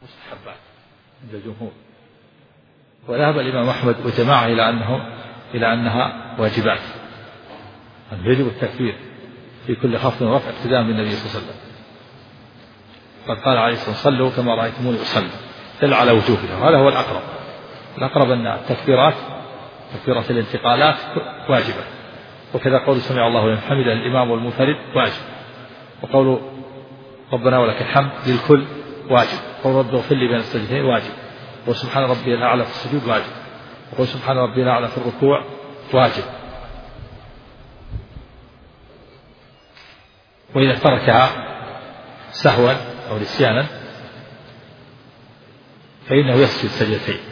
مستحبات عند الجمهور. وذهب الإمام أحمد وجماعة إلى أنها واجبات، أن يجب التكبير في كل خفض ورفع اقتداء بالنبي صلى الله عليه وسلم. قد قال عليه الصلاة والسلام: صلوا كما رأيتموني أصلي، دل على وجوبها. هذا هو الأقرب أن التكبيرات تكبيرات الانتقالات واجبة، وكذا قول سمع الله لمن حمده الإمام والمنفرد واجب، وقول ربنا ولك الحمد للكل واجب، قول رب اغفر لي بين السجدتين واجب، وسبحان ربي الأعلى في السجود واجب، وقول سبحان ربي الأعلى في الركوع واجب. وإذا تركها سهوا أو نسيانا فإنه يسجد سجدتين،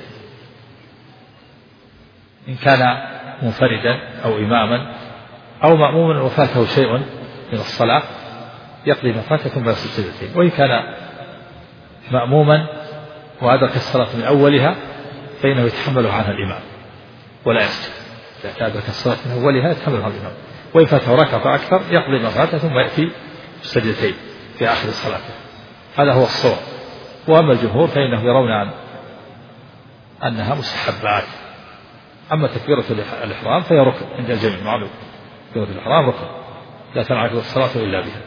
إن كان منفردا أو إماما أو مأموما وفاته شيء من الصلاة يقضي ما فاته ثم يسجد سجدتين. وإن كان مأموما وأدرك الصلاة من أولها فإنه يتحملها عنها الإمام ولا يسجد. إذا أدرك الصلاة من أولها يتحملها عنها الإمام، وإن فاته ركعة فأكثر يقضي ما فاته ثم يأتي السجدتين في آخر الصلاة. هذا هو الصواب. وأما الجمهور فإنهم يرون أنها مستحبات. أما تكبيرة الإحرام فهي ركن عند الجميع، معلوم تكبيرة الإحرام ركن لا تنعقد الصلاة إلا بها.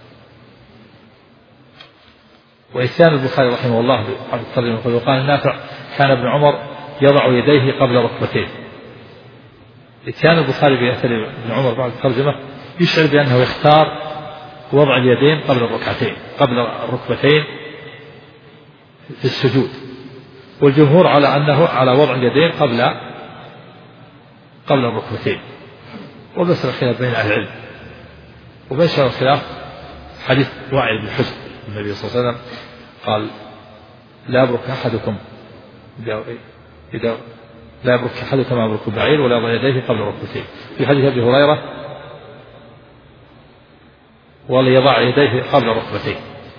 وإتيان البخاري رحمه الله وقال النافع: كان ابن عمر يضع يديه قبل ركبتيه. إتيان البخاري بأثر ابن عمر بعد الترجمة يشعر بأنه يختار وضع اليدين قبل الركبتين في السجود، والجمهور على أنه على وضع اليدين قبل الركبتين. وبس الخلاف بين أهل العلم، وبشر الخلاف حديث وائل بن حجر النبي صلى الله عليه وسلم قال: لا يبرك أحدكم ما يبرك البعير ولا يضع يديه قبل ركبتيه. في حديث أبي هريرة: ولا يضع يديه قبل ركبتيه.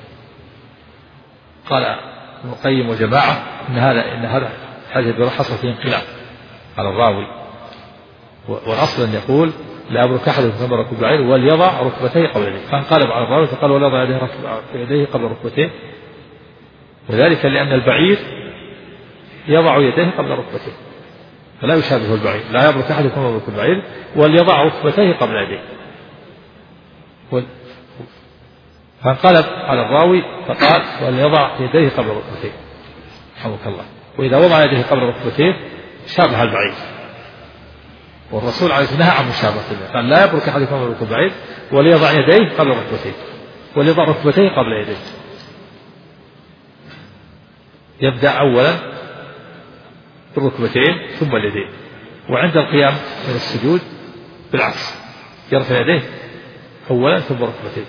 قال ابن القيم وجماعة إن هذا حديث حصل فيه انقلاب على الراوي، والأصل أن يقول: لا يبرك أحدكم كما يبرك البعير وليضع ركبتيه قبل يديه، فانقلب على الراوي فقال: ولا يضع يديه قبل ركبتيه، وذلك لأن البعير يضع يديه قبل ركبتيه فلا يشابه البعير. لا يبرك أحدكم كما يبرك البعير وليضع ركبتيه قبل يديه. فانقلب على الراوي فقال: وليضع يديه قبل ركبتيه، رحمك الله. وإذا وضع يديه قبل ركبتيه شابه البعير، والرسول عليه الصلاة والسلام نهى عن مشابهة الله، قال: لا يبرك أحدكم كما يبرك البعير وليضع يديه قبل ركبتيه، وليضع ركبتيه قبل يديه. يبدأ أولا بالركبتين ثم اليدين، وعند القيام من السجود بالعكس، يرفع يديه أولا ثم ركبتين.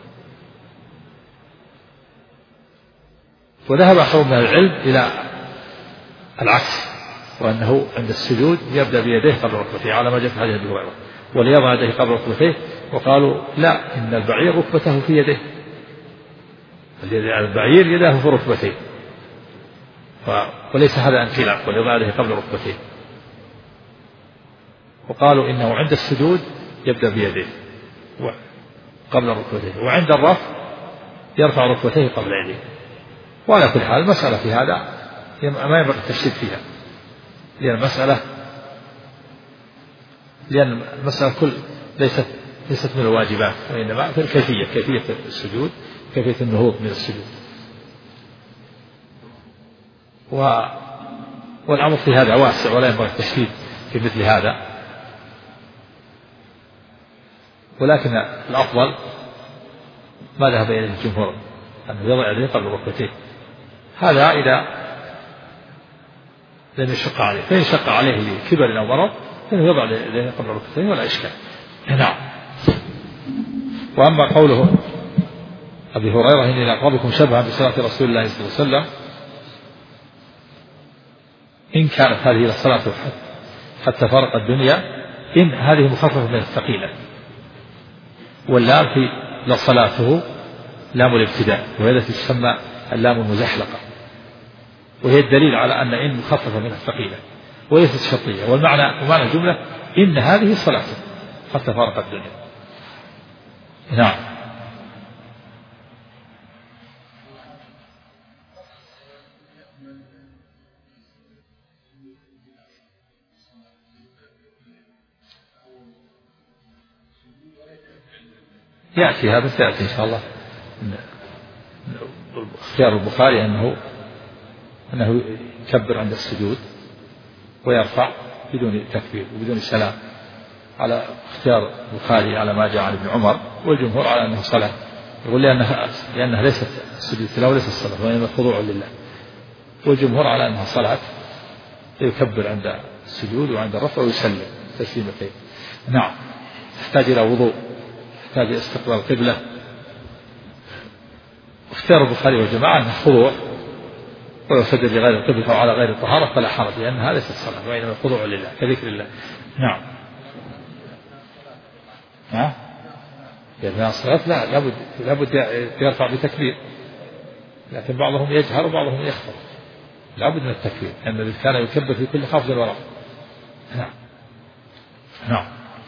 وذهب أحد من العلم إلى العكس، وأنه عند السجود يبدأ بيديه قبل ركبتيه على ما جاء في حديث أبي هريرة: وليضع يديه قبل ركبتيه. وقالوا: لا، إن البعير ركبته في يديه، البعير يداه في ركبتيه، وليس هذا انقلاب، وليضع يديه قبل ركبتيه. وقالوا إنه عند السجود يبدأ بيديه قبل ركبتيه، وعند الرفع يرفع ركبتيه قبل يديه. وعلى كل حال المسألة في هذا ما ينبغي التشديد فيها، لأن المسألة ليست من الواجبات، وإنما في كيفية السجود، كيفية النهوض من السجود. والأمر في هذا واسع ولا ينبغي التشديد في مثل هذا، ولكن الأفضل ما ذهب إليه الجمهور أنه يضع يديه قبل ركبتيه. هذا إذا لم يشق عليه، فإن شق عليه لكبر أو مرض فإنه يضع يديه قبل ركبتيه ولا إشكال. نعم. وأما قوله أبي هريرة: إني لأقربكم شبها بصلاة رسول الله صلى الله عليه وسلم، إن كانت هذه الصلاة حتى فرق الدنيا، إن هذه مخففة من الثقيلة، واللام في لصلاته لام الابتداء، وهذا تسمى اللام المزحلقة، وهي الدليل على أن إن مخففة من الثقيلة وليست شرطية. ومعنى الجملة: إن هذه صلاته حتى فرق الدنيا. نعم. يأتي هذا سيأتي إن شاء الله. اختيار البخاري أنه يكبر عند السجود ويرفع بدون تكبير وبدون سلام، على اختيار البخاري على ما جاء عن ابن عمر، والجمهور على أنه صلاة، يقول لأنها ليست السجود التلاوة وليست الصلاة وإنما خضوع لله، والجمهور على أنها صلاة يكبر عند السجود وعند الرفع ويسلم تسليمتين. نعم. تحتاج إلى وضوء، تحتاج إلى استقبال القبلة. اختيار البخاري والجماعة أنه خضوع، ولو سجد لغير القبلة أو على غير الطهارة فلا حرج، لأنها ليست صلاة وإنما خضوع لله كذكر الله. نعم. لأن الصلاة لابد يرفع بتكبير، لكن بعضهم يجهر وبعضهم يخفض، لابد من التكبير، لأن الذي كان يكبر في كل خفض ورفع. نعم.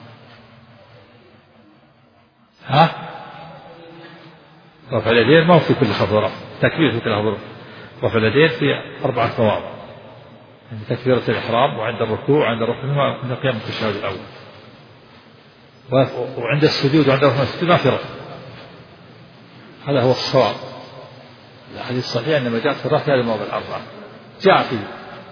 رفع اليدين ما هو في كل خفض ورفع، تكبير في كل خفض ورفع. رفع اليدين في 4 مواضع، عند تكبيرة الإحرام وعند الركوع وعند الركوع وعند قيام التشهد الأول، وعند السجود وعند رفع السجود ما في رفع. هذا هو الصواب. الحديث الصحيح إنما جاءت في الرفع هذه المواضع 4. جاء في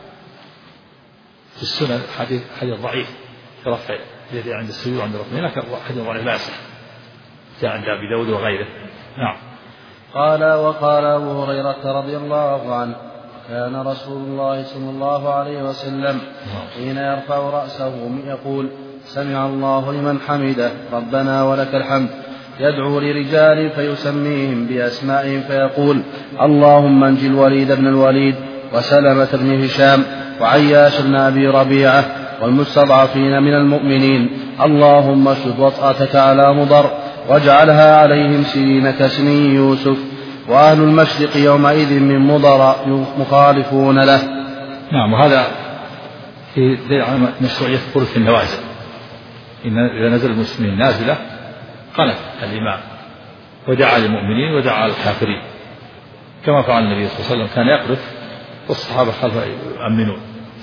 السنن حديث ضعيف في رفع اليدين عند السجود وعند الركوع، لكن حديث ضعيف لا يصح، جاء عند أبي داود وغيره. نعم. قال وقال أبو هريرة رضي الله عنه كان رسول الله صلى الله عليه وسلم حين يرفع رأسه يقول سمع الله لمن حمده ربنا ولك الحمد، يدعو لرجال فيسميهم بأسمائهم فيقول اللهم انج الوليد بن الوليد وسلمة بن هشام وعياش بن أبي ربيعة والمستضعفين من المؤمنين، اللهم اشدد وطأتك على مضر واجعلها عليهم سنين كسني يوسف، وأهل المشرق يومئذ من مضر مخالفون له. نعم. وهذا في دليل على مشروعية الخروج في النوازل. إذا نزل المسلمين نازلة قنت الإمام ودعا للمؤمنين ودعا على الكافرين، كما فعل النبي صلى الله عليه وسلم، كان يقرف والصحابة خلفه يؤمنون.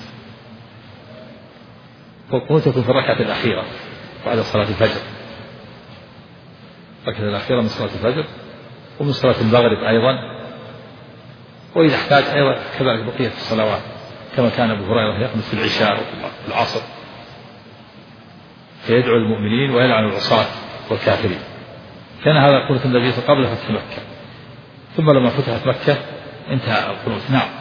والقنوت تكون في الركعة الأخيرة بعد صلاة الفجر، الركعة الأخيرة من صلاة الفجر ومن صلاة المغرب أيضا، وإذا احتاج أيضا كذلك بقية الصلوات، كما كان أبو هريرة يقنط في العشاء وفي العصر فيدعو المؤمنين ويلعن العصاة والكافرين. كان هذا قنوت النبي قبل فتح مكة، ثم لما فتحت مكة انتهى القنوت. نعم.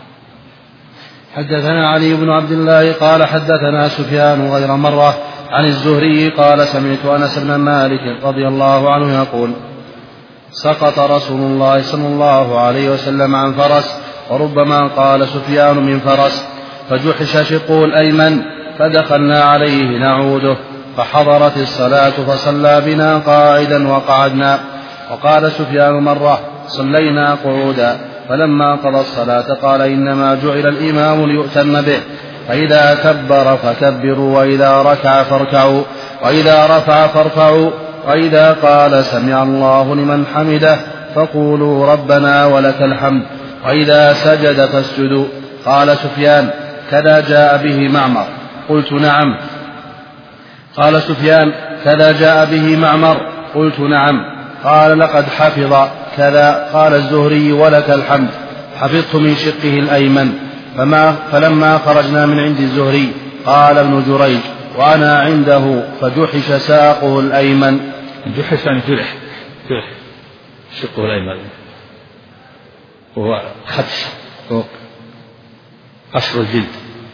حدثنا علي بن عبد الله قال حدثنا سفيان غير مرة عن الزهري قال سمعت أنس بن مالك رضي الله عنه يقول سقط رسول الله صلى الله عليه وسلم عن فرس، وربما قال سفيان من فرس، فجحش شقه الأيمن فدخلنا عليه نعوده، فحضرت الصلاة فصلى بنا قاعدا وقعدنا. وقال سفيان مرة صلينا قعودا، فلما قضى الصلاة قال إنما جعل الإمام ليؤتم به، فإذا كبر فكبروا، وإذا ركع فاركعوا، وإذا رفع فارفعوا، وإذا قال سمع الله لمن حمده فقولوا ربنا ولك الحمد، وإذا سجد فاسجدوا. قال سفيان كذا جاء به معمر، قلت نعم. قال سفيان كذا جاء به معمر، قلت نعم. قال لقد حفظ كذا. قال الزهري ولك الحمد، حفظت من شقه الأيمن. فلما خرجنا من عند الزهري قال ابن جريج وأنا عنده فجحش ساقه الأيمن. جحش يعني جرح شقه الأيمن، وهو خدش فوق قشر الجلد،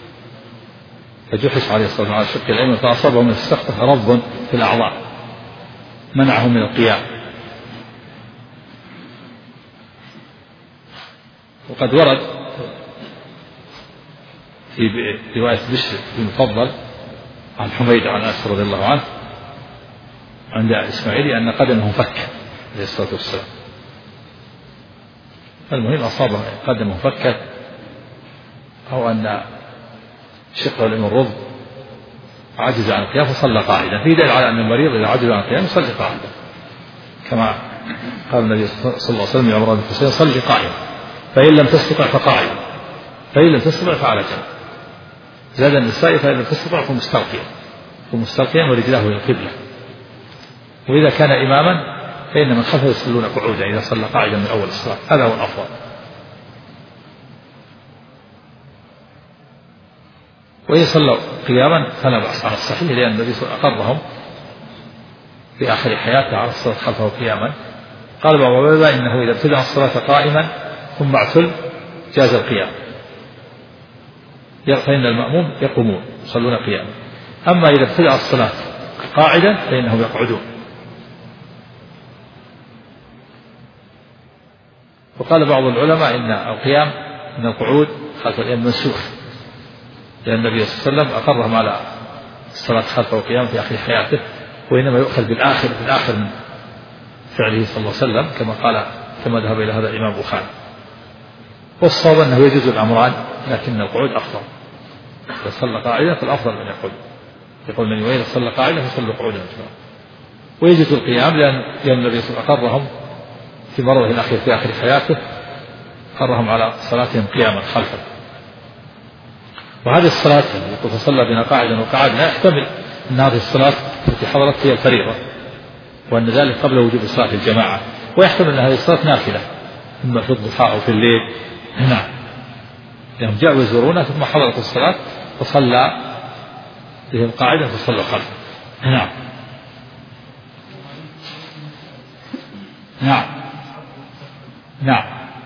فجحش عليه الصلاة والسلام على شقه الأيمن فأصابه من السقطة رض في الأعضاء منعه من القيام. وقد ورد في رواية بشر المفضل عن حميد عن أنس رضي الله عنه عند إسماعيل أن قدمه فك عليه الصلاة والسلام. المهم أصابه قدمه فكة، أو أن شقه الأيمن رض عجز عن القيام فصلى قاعدا، في دليل على أن المريض إذا عجز عن القيام يصلي قاعدا، كما قال النبي صلى الله عليه وسلم لعمران بن حسين صلي قائما، فإن لم تستطع فقاعدا، فإن لم تستطع فعلى جنب. زاد النساء فإن لم تستطع فمستلقيا ورجلاه إلى القبلة. وإذا كان إماما فإن من خلفه يصلون قعودا إذا صلى قاعدا من أول الصلاة، هذا هو الأفضل. وإن صلوا قياما فلا بأس على الصحيح، لأن النبي صلى الله عليه وسلم أقرهم في آخر حياته على الصلاة خلفه قياما. قال بعض العلماء إنه إذا ابتدأ الصلاة قائما ثم اعتل جاز القيام، فإن المأموم يقومون يصلون قياما. أما إذا ابتدأ الصلاة قاعدا فإنهم يقعدون. وقال بعض العلماء إن القيام من القعود خلف الإمام منسوخ، لأن النبي صلى الله عليه وسلم أقرهم على الصلاة خلفه قيام في آخر حياته، وإنما يؤخذ بالآخر من فعله صلى الله عليه وسلم كما ذهب إلى هذا الإمام البخاري. والصواب أنه يجوز الأمران، لكن القعود أفضل. إذا صلى قاعدا فالأفضل من يقعد. يقول من إذا صلى قاعدا فصلوا قعودا. ويجوز القيام لأن النبي صلى الله عليه وسلم أقرهم في مرضه الأخير في آخر حياته، أقرهم على صلاتهم قياما خلفه. وهذه الصلاة التي فصلى بنا قاعدا وقعدنا يحتمل أن هذه الصلاة التي حضرت هي الفريضة، وأن ذلك قبل وجوب صلاة الجماعة، ويحتمل أن هذه الصلاة نافلة إما في الضحى أو في الليل. نعم، يعني جاءوا يزورونه ثم حضرت الصلاة فصلى بهم قاعدا فصلوا خلفه. نعم نعم نعم،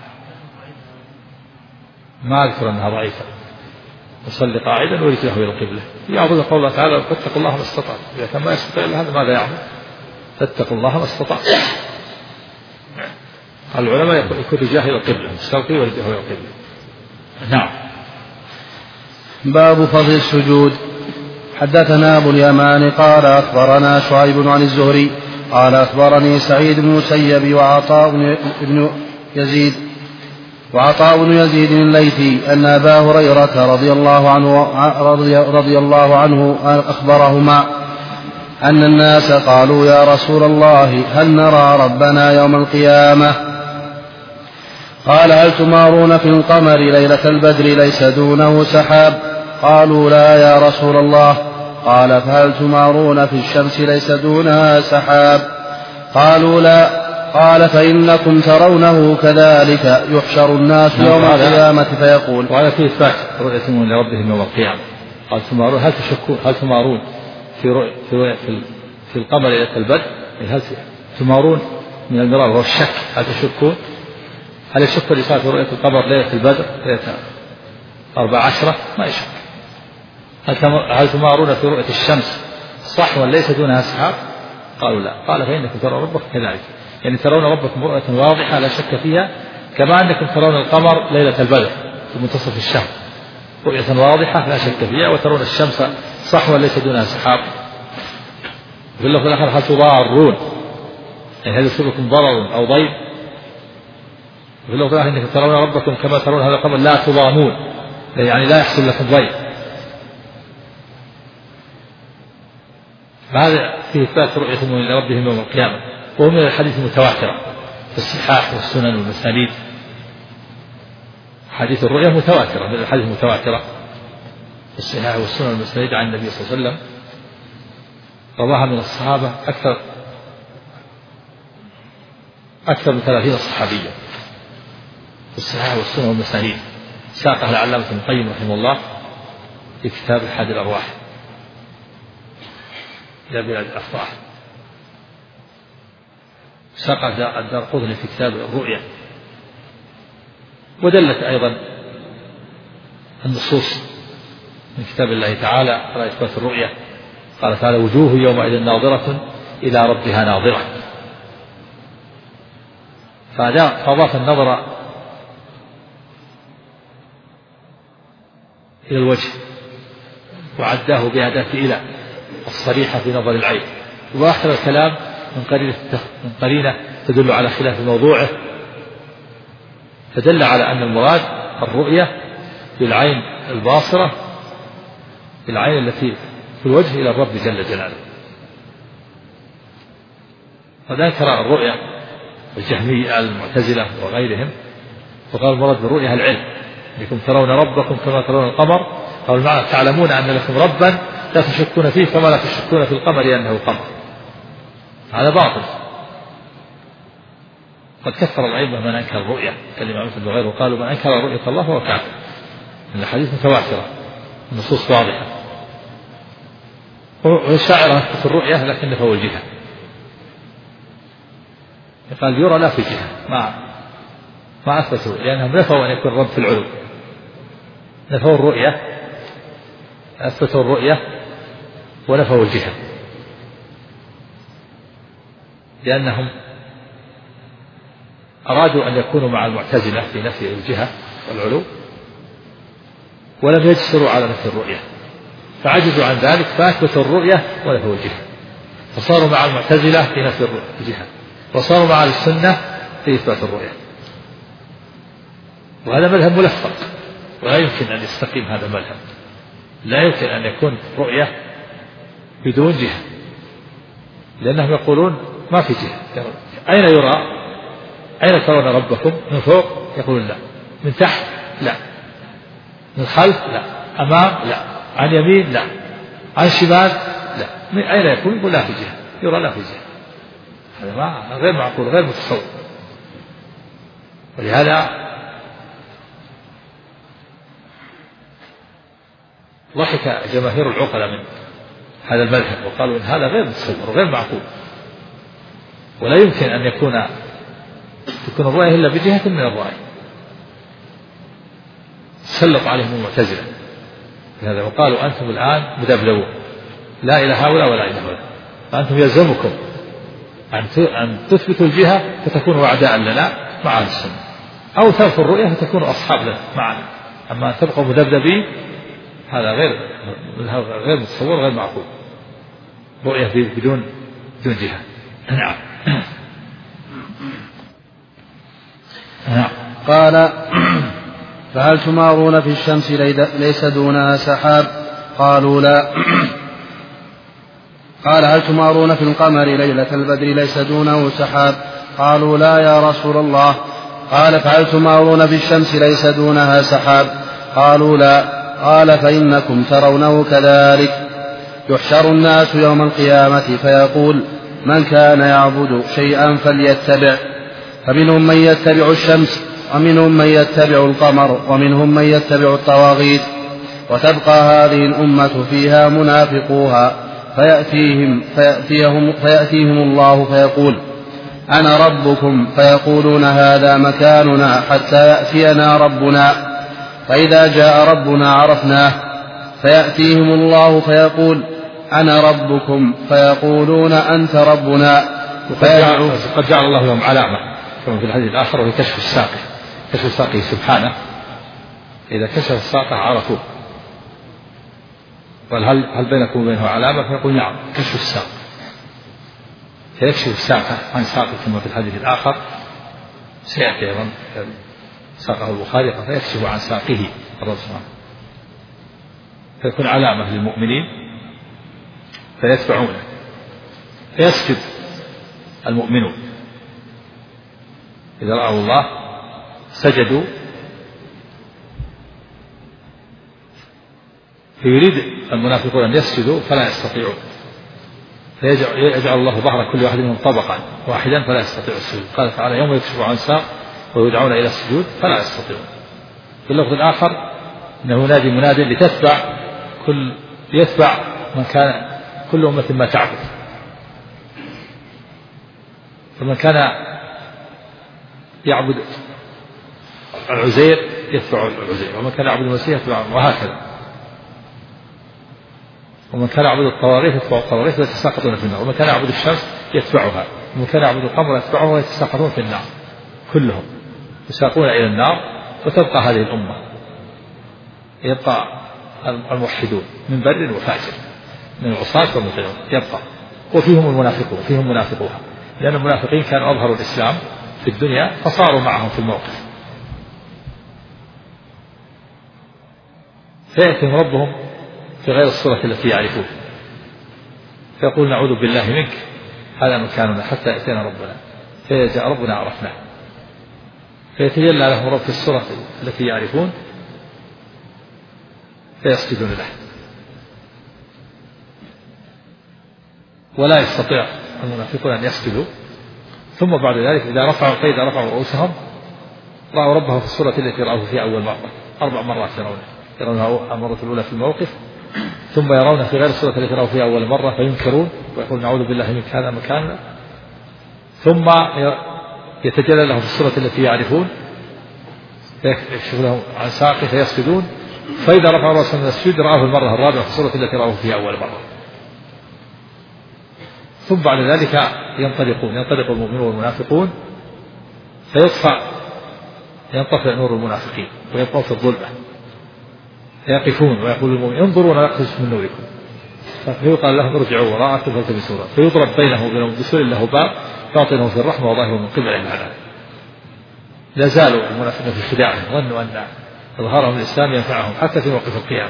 ما أذكر أنها ضعيفة. يصلي قاعدا ويتجه إلى القبلة، يعبد قول الله تعالى فاتقوا الله ما استطعتم. إذا كان ما يستطيع إلا هذا ماذا يعمل؟ فاتقوا الله ما استطعتم. العلماء يكون رجاه إلى القبلة، مستلقي ويتجه إلى القبلة. نعم. باب فضل السجود. حدثنا أبو اليمان قال أخبرنا شعيب عن الزهري قال أخبرني سعيد بن المسيب وعطاء بن يزيد الليثي أن أبا هريرة رضي الله عنه أخبرهما أن الناس قالوا يا رسول الله هل نرى ربنا يوم القيامة؟ قال هل تمارون في القمر ليلة البدر ليس دونه سحاب؟ قالوا لا يا رسول الله. قال فهل تمارون في الشمس ليس دونها سحاب؟ قالوا لا. قال فإنكم ترونه كذلك يحشر الناس يوم القيامة فيقول. وهذا فيه إثبات رؤيتهم لربهم يوم القيامة. قال تمارون، هل تمارون في القمر ليلة البدر؟ هل تمارون من المرار وهو الشك، هل تشكون؟ هل يشك الإنسان في رؤية القمر ليلة البدر ليلة 14؟ ما يشك. هل تمارون في رؤية الشمس صحوا ليس دونها سحاب؟ قالوا لا. قال فإنكم ترون ربكم كذلك، يعني ترون ربكم رؤية واضحة لا شك فيها، كما أنكم ترون القمر ليلة البدر في منتصف الشهر رؤية واضحة لا شك فيها، وترون الشمس صحوا ليس دونها سحاب. في اللفظ الآخر هل تضارون، يعني هل يصيبكم ضرر أو ضير؟ في اللفظ الآخر إنكم ترون ربكم كما ترون هذا القمر لا تضامون، يعني لا يحصل لكم ضير. فهذا فيه إثبات رؤيتهم لربهم يوم القيامة، وهو من الحديث المتواترة في الصحاح والسنن والمسانيد. حديث الرؤيا متواترة، من الحديث المتواترة في الصحاح والسنن والمسانيد عن النبي صلى الله عليه وسلم، رواها من الصحابة أكثر من 30 صحابيا في الصحاح والسنن والمسانيد، ساقها العلامة ابن القيم رحمه الله في كتاب أحد الأرواح إلى بلاد الأفراح، ساقها الدارقطني في كتاب الرؤيا. ودلت أيضا النصوص من كتاب الله تعالى على إثبات الرؤيا. قال تعالى وجوه يومئذ ناظرة إلى ربها ناظرة، فأضاف النظر إلى الوجه وعداه بأداة إلى الصريحة في نظر العين، وآخر الكلام من قرينة تدل على خلاف موضوعه، فدل على أن المراد الرؤية بالعين الباصرة، بالعين التي في الوجه إلى الرب جل جلاله. فذكر الرؤية الجهمية المعتزلة وغيرهم، وقال المراد بالرؤية العلم، أنكم ترون ربكم كما ترون القمر. قال المعنى تعلمون أن لكم ربا لا تشكون فيه كما لا تشكون في القمر أنه قمر. هذا باطل. قد كفر الأئمة من أنكر الرؤية كالإمام أحمد وغيره، وقالوا من أنكر رؤية الله فهو كافر، إن الحديث متواترة، النصوص واضحة. والشاعر أثبت الرؤية لكن نفوا الجهة، قال يرى لا في جهة، ما أثبتوا، لأنهم نفوا أن يكون الرب في العلو، نفوا الرؤية، أثبتوا الرؤية ونفوا الجهة، لأنهم أرادوا أن يكونوا مع المعتزلة في نفي الجهة والعلو، ولم يجسروا على نفي الرؤية، فعجزوا عن ذلك فأثبتوا الرؤية ونفوا الجهة، فصاروا مع المعتزلة في نفي الجهة، وصاروا مع السنة في إثبات الرؤية. وهذا مذهب ملفق، ولا يمكن أن يستقيم هذا المذهب، لا يمكن أن يكون رؤية بدون جهة، لأنهم يقولون ما في جهة. أين يرى؟ أين ترون ربكم؟ من فوق؟ يقولون لا. من تحت؟ لا. من خلف؟ لا. أمام؟ لا. عن يمين؟ لا. عن شمال؟ لا. من أين يكون؟ يقول لا في جهة، يرى لا في جهة. هذا غير معقول، غير متصور. ولهذا ضحك جماهير العقلاء من هذا المذهب وقالوا إن هذا غير متصور وغير معقول، ولا يمكن أن تكون الرؤية إلا بجهة من الرأي. سلط عليهم المعتزلة هذا وقالوا أنتم الآن مذبذبون، لا إلى هؤلاء ولا إلى هؤلاء، فأنتم يلزمكم أن تثبتوا الجهة فتكونوا أعداء لنا مع السنة، أو تنفوا الرؤية فتكونوا أصحاب لنا معنا، أما أن تبقوا مذبذبين هذا غير متصور، غير معقول. رؤية بدون جهة. نعم. قال فهل تمارون في الشمس ليس دونها سحاب؟ قالوا لا. قال هل تمارون في القمر ليلة البدر ليس دونه سحاب؟ قالوا لا يا رسول الله. قال فهل تمارون في الشمس ليس دونها سحاب؟ قالوا لا. قال فإنكم ترونه كذلك. يحشر الناس يوم القيامة فيقول من كان يعبد شيئا فليتبع، فمنهم من يتبع الشمس، ومنهم من يتبع القمر، ومنهم من يتبع الطواغيت، وتبقى هذه الأمة فيها منافقوها فيأتيهم الله فيقول أنا ربكم، فيقولون هذا مكاننا حتى يأتينا ربنا، فإذا جاء ربنا عرفناه، فيأتيهم الله فيقول أنا ربكم، فيقولون أنت ربنا. قد جعل الله لهم علامة كما في الحديث الآخر، وهي كشف الساقه، كشف الساقه سبحانه، إذا كشف الساقه عرفوه. قال هل بينكم وبينه علامة؟ فيقول نعم، كشف الساق، فيكشف الساقه عن ساقه كما في الحديث الآخر، سيأتي أيضا ساقه البخاري، فيكشف عن ساقه الرب سبحانه، فيكون علامة للمؤمنين فيتبعونه، فيسجد المؤمنون إذا رأوا الله سجدوا، فيريد المنافقون أن يسجدوا فلا يستطيعون، فيجعل الله ظهر كل واحد منهم طبقا واحدا فلا يستطيع السجود. قال تعالى يوم يكشف عن ساق ويدعون إلى السجود فلا يستطيعون. في اللفظ الآخر إنه ينادي مناد يتبع من كان كل أمة ما تعبد، فمن كان يعبد العزير يتبع العزير، ومن كان يعبد المسيح يتبعه، وهكذا. ومن كان يعبد الطواغيت يتبع الطواغيت ويتساقطون في النار، ومن كان يعبد الشمس يتبعها، ومن كان يعبد القمر يتبعه ويتساقطون في النار، كلهم يساقون إلى النار. وتبقى هذه الأمة، يبقى الموحدون من بر وفاجر، من العصاة والمطيعون يبقى، وفيهم المنافقون، فيهم منافقوها، لأن المنافقين كانوا أظهروا الإسلام في الدنيا فصاروا معهم في الموقف، فيأتيهم ربهم في غير الصورة التي يعرفون، فيقول نعوذ بالله منك هذا مكاننا حتى يأتينا ربنا، فإذا جاء ربنا عرفناه، فيتجلى لهم رب في الصورة التي يعرفون فيسجدون له، ولا يستطيع المنافقون أن يسجدوا، ثم بعد ذلك فإذا رفعوا رؤوسهم رأوا ربهم في الصورة التي رأوه في أول مرة 4 مرات يرونه المرة الأولى في الموقف، ثم يرون في غير الصورة التي رأوه في أول مرة فينكرون ويقول نعوذ بالله من هذا مكاننا، ثم يتجلى لهم في الصورة التي يعرفون فيكشف لهم عن ساقه فيسجدون، فإذا رفعوا رأسهم من السجود رأوه المرة الرابعة في الصورة التي رأوه في أول مرة. ثم بعد ذلك ينطلق المؤمنون والمنافقون ينطفئ نور المنافقين ويبقون في الظلمة، فيقفون ويقول المؤمن انظروا نقتبس من نوركم، فيقال لهم ارجعوا وراءكم فالتمسوا نورا، فيضرب بينهم وبين بسور له باب باطنه في الرحمة وظاهره من قبل العذاب. لا زالوا المنافقون في خداعهم، ظنوا أن إظهارهم الإسلام ينفعهم حتى في موقف القيامة،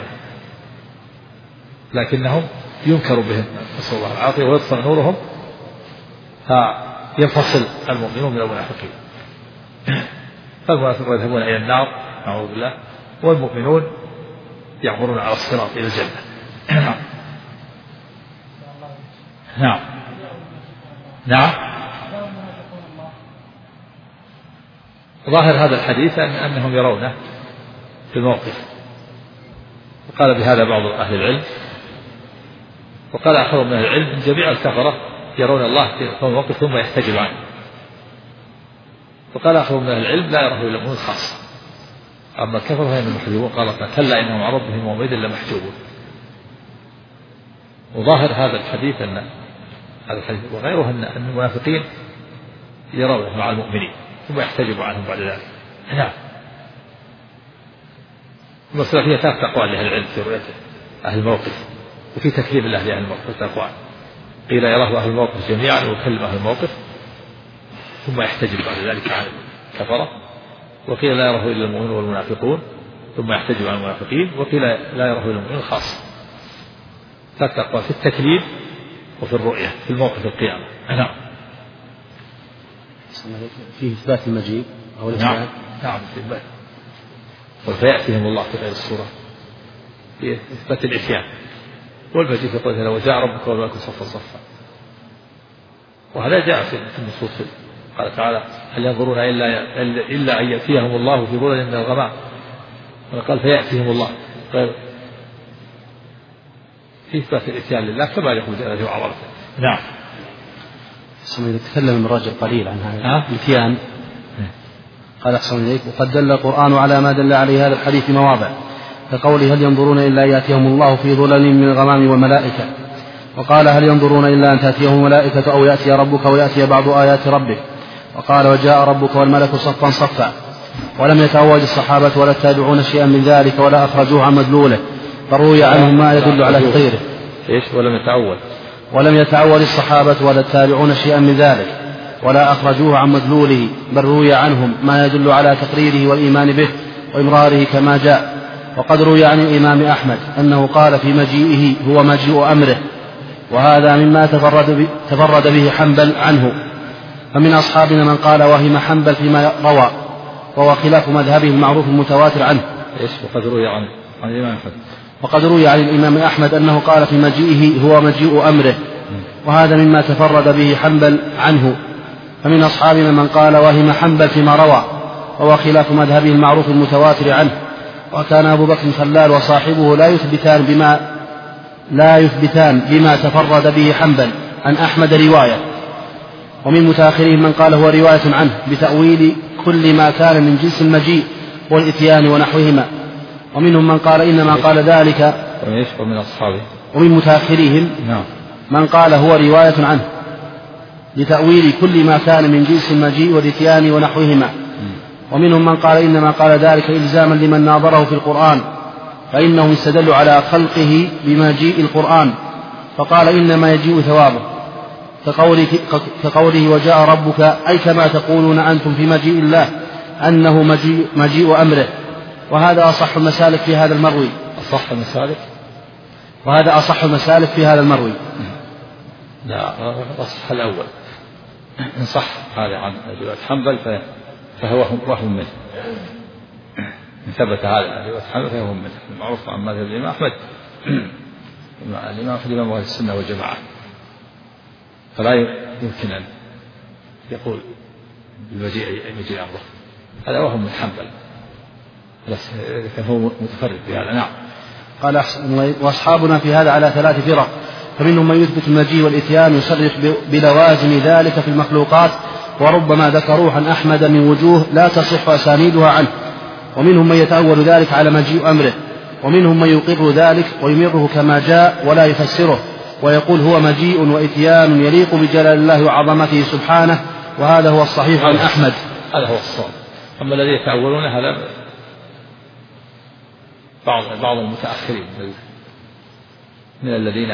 لكنهم ينكر بهم نسأل الله العافية ويطفئ نورهم فينفصل المؤمنون من المنافقين، فالمنافقون يذهبون إلى النار نعوذ بالله، والمؤمنون يعبرون على الصراط إلى الجنة. نعم نعم. ظاهر هذا الحديث أنهم يرونه في الموقف، وقال بهذا بعض أهل العلم، وقال آخر من أهل العلم إن جميع الكفرة يرون الله في الموقف ثم يحتجب عنه، وقال آخر من أهل العلم لا يراه إلا المؤمن خاصة، أما الكفرة فإنهم محجوبون، قال كلا إنهم عن ربهم يومئذ لمحجوبون. وظاهر هذا الحديث وغيره أن المنافقين يرونه مع المؤمنين ثم يحتجب عنهم بعد ذلك. نعم. المسألة فيها 3 أقوال لأهل العلم في رؤية أهل الموقف وفي تكليم الله لأهل الموقف 3 أقوال، قيل يراه أهل الموقف جميعا ويكلم أهل الموقف ثم يحتجب بعد ذلك عن الكفرة، وقيل لا يراه إلا المؤمنون والمنافقون ثم يحتجب عن المنافقين، وقيل لا يراه إلا المؤمنون خاصة. 3 أقوال في التكليم وفي الرؤية في الموقف القيامة. نعم. فيه إثبات المجيء أو الإثبات. نعم إثبات، فيأتيهم الله في غير الصورة في إثبات الإتيان، والمجيء في قوله وجاء ربك والملك صفا صفا، وهذا جاء في النصوص. قال تعالى هل ينظرون إلا أن يأتيهم الله في ظلل من الغمام، وقال فيأتيهم الله في إثبات الإتيان لله كما يقول جل وعلا. نعم. تكلم من رجل قليل عن هذا الإتيان، قال أحسن إليك وقد دل القرآن على ما دل عليه هذا الحديث في مواضع، كقوله هل ينظرون إلا أن يأتيهم الله في ظلل من الغمام والملائكة، وقال هل ينظرون إلا أن تأتيهم الملائكة أو يأتي ربك ويأتي بعض آيات ربك، وقال وجاء ربك والملك صفا صفا، ولم يتأول الصحابة ولا التابعون شيئا من ذلك ولا أخرجوه عن مدلوله، بل روي عنهم ما يدل على تغييره. ولم يتأول الصحابة ولا التابعون شيئا من ذلك ولا أخرجوه عن مدلوله، بل روي عنهم ما يدل على تقريره والإيمان به وإمراره كما جاء. وقد روي عن الإمام أحمد أنه قال في مجيئه هو مجيء أمره، وهذا مما تفرد به حنبل عنه، فمن أصحابنا من قال وهم حنبل فيما روى، وهو خلاف مذهبه المعروف المتواتر عنه. وقد روي عن الإمام أحمد أنه قال في مجيئه هو مجيء أمره، وهذا مما تفرد به حنبل عنه، فمن أصحابنا من قال وهم حنبل فيما روى، وهو خلاف مذهبه المعروف المتواتر عنه. وكان أبو بكر خلال وصاحبه لا يثبتان بما تفرد به حنبل عن أحمد رواية. ومن متأخرهم من قال هو رواية عنه بتأويل كل ما كان من جنس المجيء والإتيان ونحوهما. ومنهم من قال إنما قال ذلك. ومن متأخرهم من قال هو رواية عنه لتأويل كل ما كان من جنس المجيء والإتيان ونحوهما. ومنهم من قال إنما قال ذلك إلزاما لمن ناظره في القرآن، فإنهم استدلوا على خلقه بمجيء القرآن فقال إنما يجيء ثوابه، كقوله وجاء ربك، أي كما تقولون أنتم في مجيء الله أنه مجيء أمره. وهذا أصح المسالك في هذا المروي. وهذا أصح المسالك في هذا المروي. لا أصح الأول، إن صح هذا عن رواية حنبل فهو وهم منه، إن ثبت هذا رواية حنبل فهو منه. المعروف عن مذهب الإمام أحمد الإمام أحمد إمام أهل السنة والجماعة، فلا يمكن أن يقول بالمجيء أمره. هذا وهم من حنبل، لكن هو متفرد بهذا. نعم. قال وأصحابنا في هذا على 3 فرق، فمنهم من يثبت المجيء والإتيان يصرح بلوازم ذلك في المخلوقات، وربما ذكروه عن أحمد من وجوه لا تصح أسانيدها عنه، ومنهم من يتأول ذلك على مجيء أمره، ومنهم من يقر ذلك ويمره كما جاء ولا يفسره ويقول هو مجيء وإتيان يليق بجلال الله وعظمته سبحانه، وهذا هو الصحيح عن أحمد. هذا هو الصواب. أما الذي يتأولون هذا بعض المتأخرين من الذين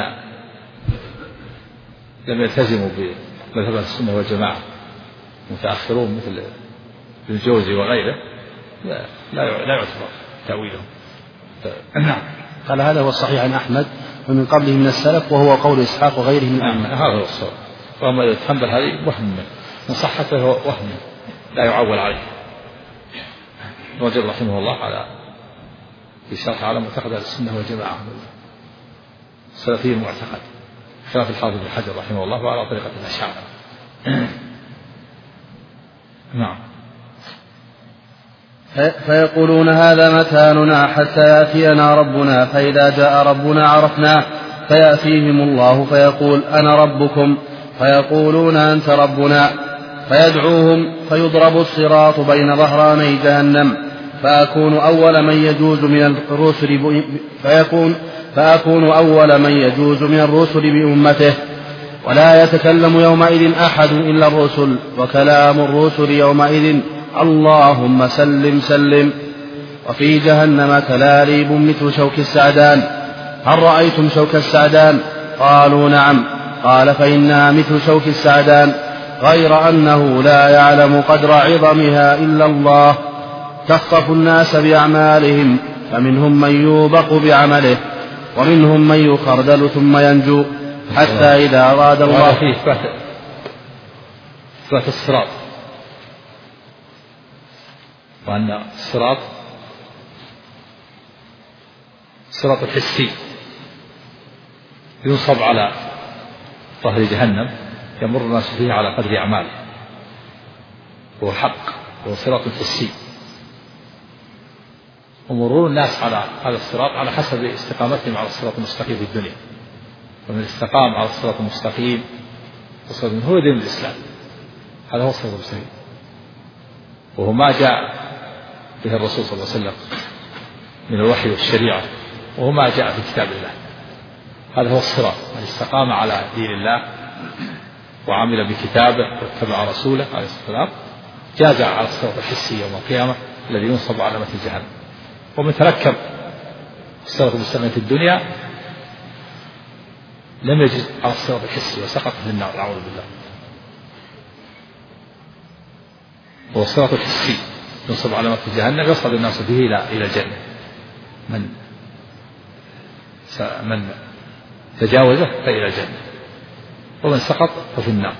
لم يلتزموا بمذهب السنة والجماعة، متأخرون مثل ابن الجوزي وغيره، لا يعتبر تأويلهم. نعم. قال هذا هو الصحيح عن أحمد ومن قبله من السلف، وهو قول إسحاق وغيره من أحمد. هذا هو الصواب. وأما تنبل هذه وهم من صحته وهم لا يعول عليه. وجد رحمه الله على في شرح على معتقد السنة والجماعة السلفي المعتقد، خلاف الحافظ بن حجر رحمه الله وعلى طريقة الأشاعرة. نعم. فيقولون هذا مكاننا حتى يأتينا ربنا، فإذا جاء ربنا عرفناه، فيأتيهم الله فيقول أنا ربكم، فيقولون أنت ربنا، فيدعوهم فيضرب الصراط بين ظهراني جهنم، فأكون أول من يجوز من الرسل بأمته، ولا يتكلم يومئذ أحد إلا الرسل، وكلام الرسل يومئذ اللهم سلم سلم. وفي جهنم كلاليب مثل شوك السعدان، هل رأيتم شوك السعدان؟ قالوا نعم. قال فإنها مثل شوك السعدان، غير أنه لا يعلم قدر عظمها إلا الله. تخطف الناس بأعمالهم، فمنهم من يوبق بعمله، ومنهم من يخردل ثم ينجو، حتى إذا أراد الله. فيه إثبات الصراط، وأن الصراط صراط الحسي ينصب على ظهر جهنم، يمر الناس فيه على قدر أعماله، هو حق، هو صراط حسي. ومرور الناس على هذا الصراط على حسب استقامتهم على الصراط المستقيم في الدنيا، ومن استقام على الصراط المستقيم هو دين الإسلام، هذا هو الصراط المستقيم، وهو ما جاء به الرسول صلى الله عليه وسلم من الوحي والشريعة، وهو ما جاء في كتاب الله. هذا هو الصراط، من استقام على دين الله وعمل بكتابه واتبع رسوله عليه الصلاة والسلام جاز على الصراط الحسي يوم القيامة الذي ينصب على متن جهنم. ومن تركب الصراط المستقيم في الدنيا لم يجد على الصراط الحسي وسقط في النار، أعوذ بالله. هو الصراط الحسي ينصب على متن جهنم، يصعد الناس به إلى الجنة، من تجاوزه فإلى الجنة، ومن سقط ففي النار.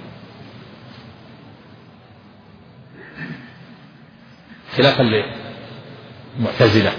خلافا للمعتزلة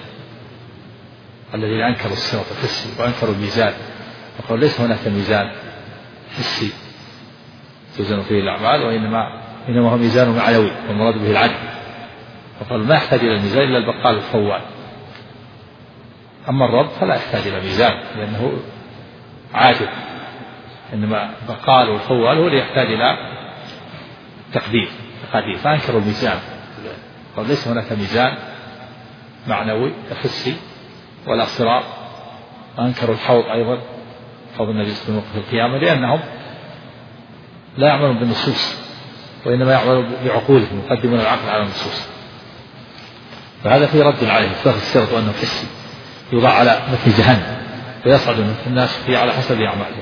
الذين أنكروا الصراط الحسي وأنكروا الميزان، وقالوا ليس هناك ميزان حسي توزن فيه الأعمال، وإنما هو ميزان معنوي والمراد به العدل، وقالوا ما يحتاج إلى الميزان إلا البقال الخوان، أما الرب فلا يحتاج إلى ميزان لأنه عادل، إنما البقال والخوال هو اللي يحتاج إلى تقدير، فأنكروا الميزان، قالوا ليس هناك ميزان معنوي حسي ولا صراط. وأنكروا الحوض أيضا، حوض النبي صلى الله عليه وسلم في القيامة، لأنهم لا يعملون بالنصوص وإنما يعملون بعقولهم، يقدمون العقل على النصوص، فهذا في رد عليه إثبات الصراط وأنه حسي يوضع على متن جهنم ويصعد الناس فيه على حسب أعمالهم.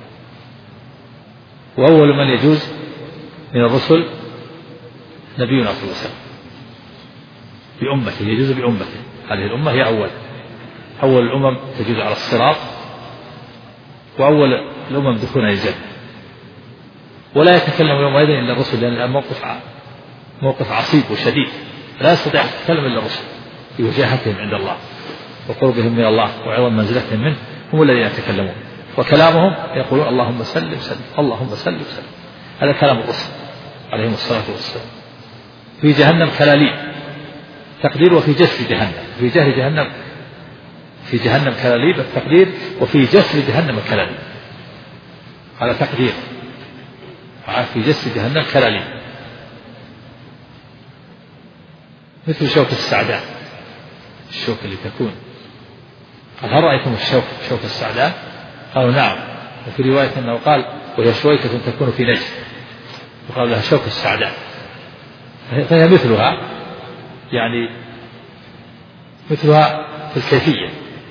وأول من يجوز من الرسل نبينا صلى الله عليه وسلم بأمته، يجوز بأمته، هذه الأمة هي أول الأمم تجوز على الصراط، وأول الأمم دخولها الجنة. ولا يتكلم يومئذ إلا الرسل، لأن الآن موقف عصيب وشديد، لا يستطيع أن يتكلم إلا الرسل بوجاهتهم عند الله وقربهم من الله وعظم منزلتهم منه، هم الذين يتكلمون. وكلامهم يقولون اللهم سلم سلم اللهم سلم سلم. هذا كلام الرسل عليهم الصلاة والسلام. في جهنم كلاليب تقدير، وفي جسر جهنم، في جهر جهنم، في جهنم كلاليب التقدير، وفي جسر جهنم كلاليب، هذا تقدير. في جسر جهنم كلاليب مثل شوك السعداء، الشوك اللي تكون. قال هل رأيتم شوك السعداء؟ قالوا نعم. وفي رواية أنه قال وهي شويكة تكون في نجد، وقال لها شوك السعداء، فهي مثلها، يعني مثلها في الكيفية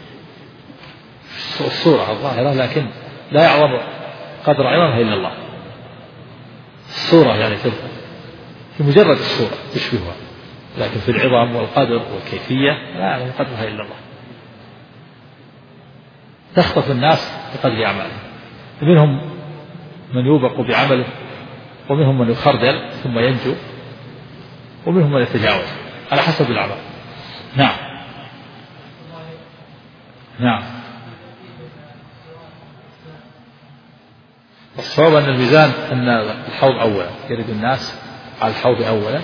الصورة الظاهرة، لكن لا يعظم قدر عظمها إلا الله. الصورة يعني في مجرد الصورة تشبهها، لكن في العظم والقدر والكيفية لا يعلم قدرها إلا الله. تخطف الناس بقدر أعمالهم، ومنهم من يوبق بعمله، ومنهم من يخردل ثم ينجو، ومنهم من يتجاوز على حسب الأعمال. نعم نعم. الصواب أن الميزان أن الحوض أولا، يرد الناس على الحوض أولا،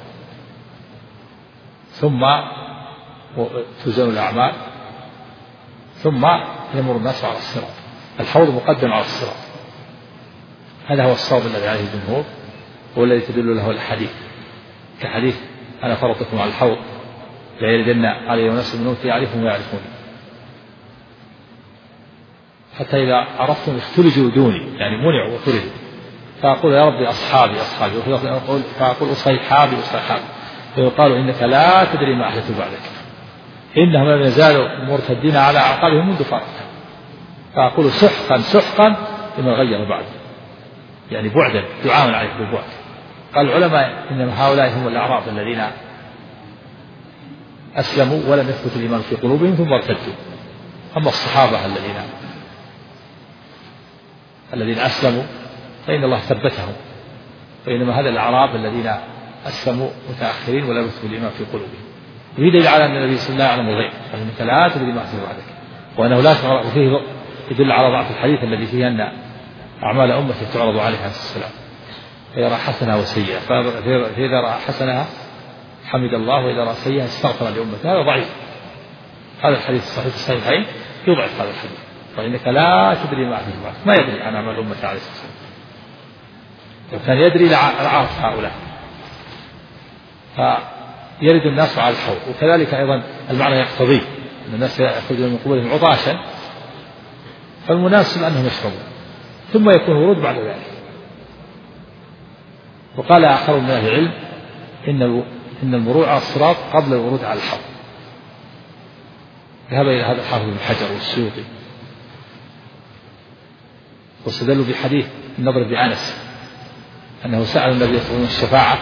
ثم توزن الأعمال، ثم يمر الناس على الصراط. الحوض مقدم على الصراط، هذا هو الصواب الذي عليه الجمهور، والذي تدل له الحديث، كحديث أنا فرطكم على الحوض لا يردن علي وناس من أمتي يعرفهم ويعرفوني، حتى إذا عرفتم اختلجوا دوني، يعني منعوا وخرجوا، فأقول يا ربي أصحابي أصحابي، فأقول أصيحابي أصيحابي، فيقال إنك لا تدري ما أحدث بعدك، إنهم لم يزالوا مرتدين على أعقابهم منذ فرق، فأقول سحقا سحقا لما غير بعد، يعني بعدا دعاء عليك بالبعد. قال العلماء إنما هؤلاء هم الأعراب الذين أسلموا ولم يثبت الإيمان في قلوبهم ثم ارتدوا. أما الصحابة الذين أسلموا فإن الله ثبتهم، وإنما هذا الأعراب الذين أسلموا متأخرين ولم يثبت الإيمان في قلوبهم. وفي دليل على أن النبي صلى الله عليه وسلم يعلم الغيب، فإنك لا تدري ما أحدث بعدك، وأنه لا تعرف. وفيه يدل على ضعف الحديث الذي فيه أن أعمال أمته تعرض عليها السلام فيرى حسنها وسيئة، فإذا رأى حسنها حمد الله، وإذا رأى سيئة استغفر لأمته. هذا ضعيف، هذا الحديث الصحيح الصحيحين يضعف هذا الحديث، فإنك لا تدري ما أحدث بعدك، ما يدري عن أعمال أمته عليه الصلاة والسلام، لو كان يدري لعرف هؤلاء. فيرد الناس على الحوض، وكذلك أيضا المعنى يقتضي أن الناس يأخذون من قبورهم عطاشا، فالمناسب أنهم يشربون، ثم يكون ورود بعد ذلك. وقال آخر من أهل العلم إن المرور على الصراط قبل الورود على الحوض. ذهب إلى هذا الحافظ بن حجر والسيوطي، واستدلوا بحديث النضر بن أنس أنه سأل النبي صلى الله عليه وسلم الشفاعة،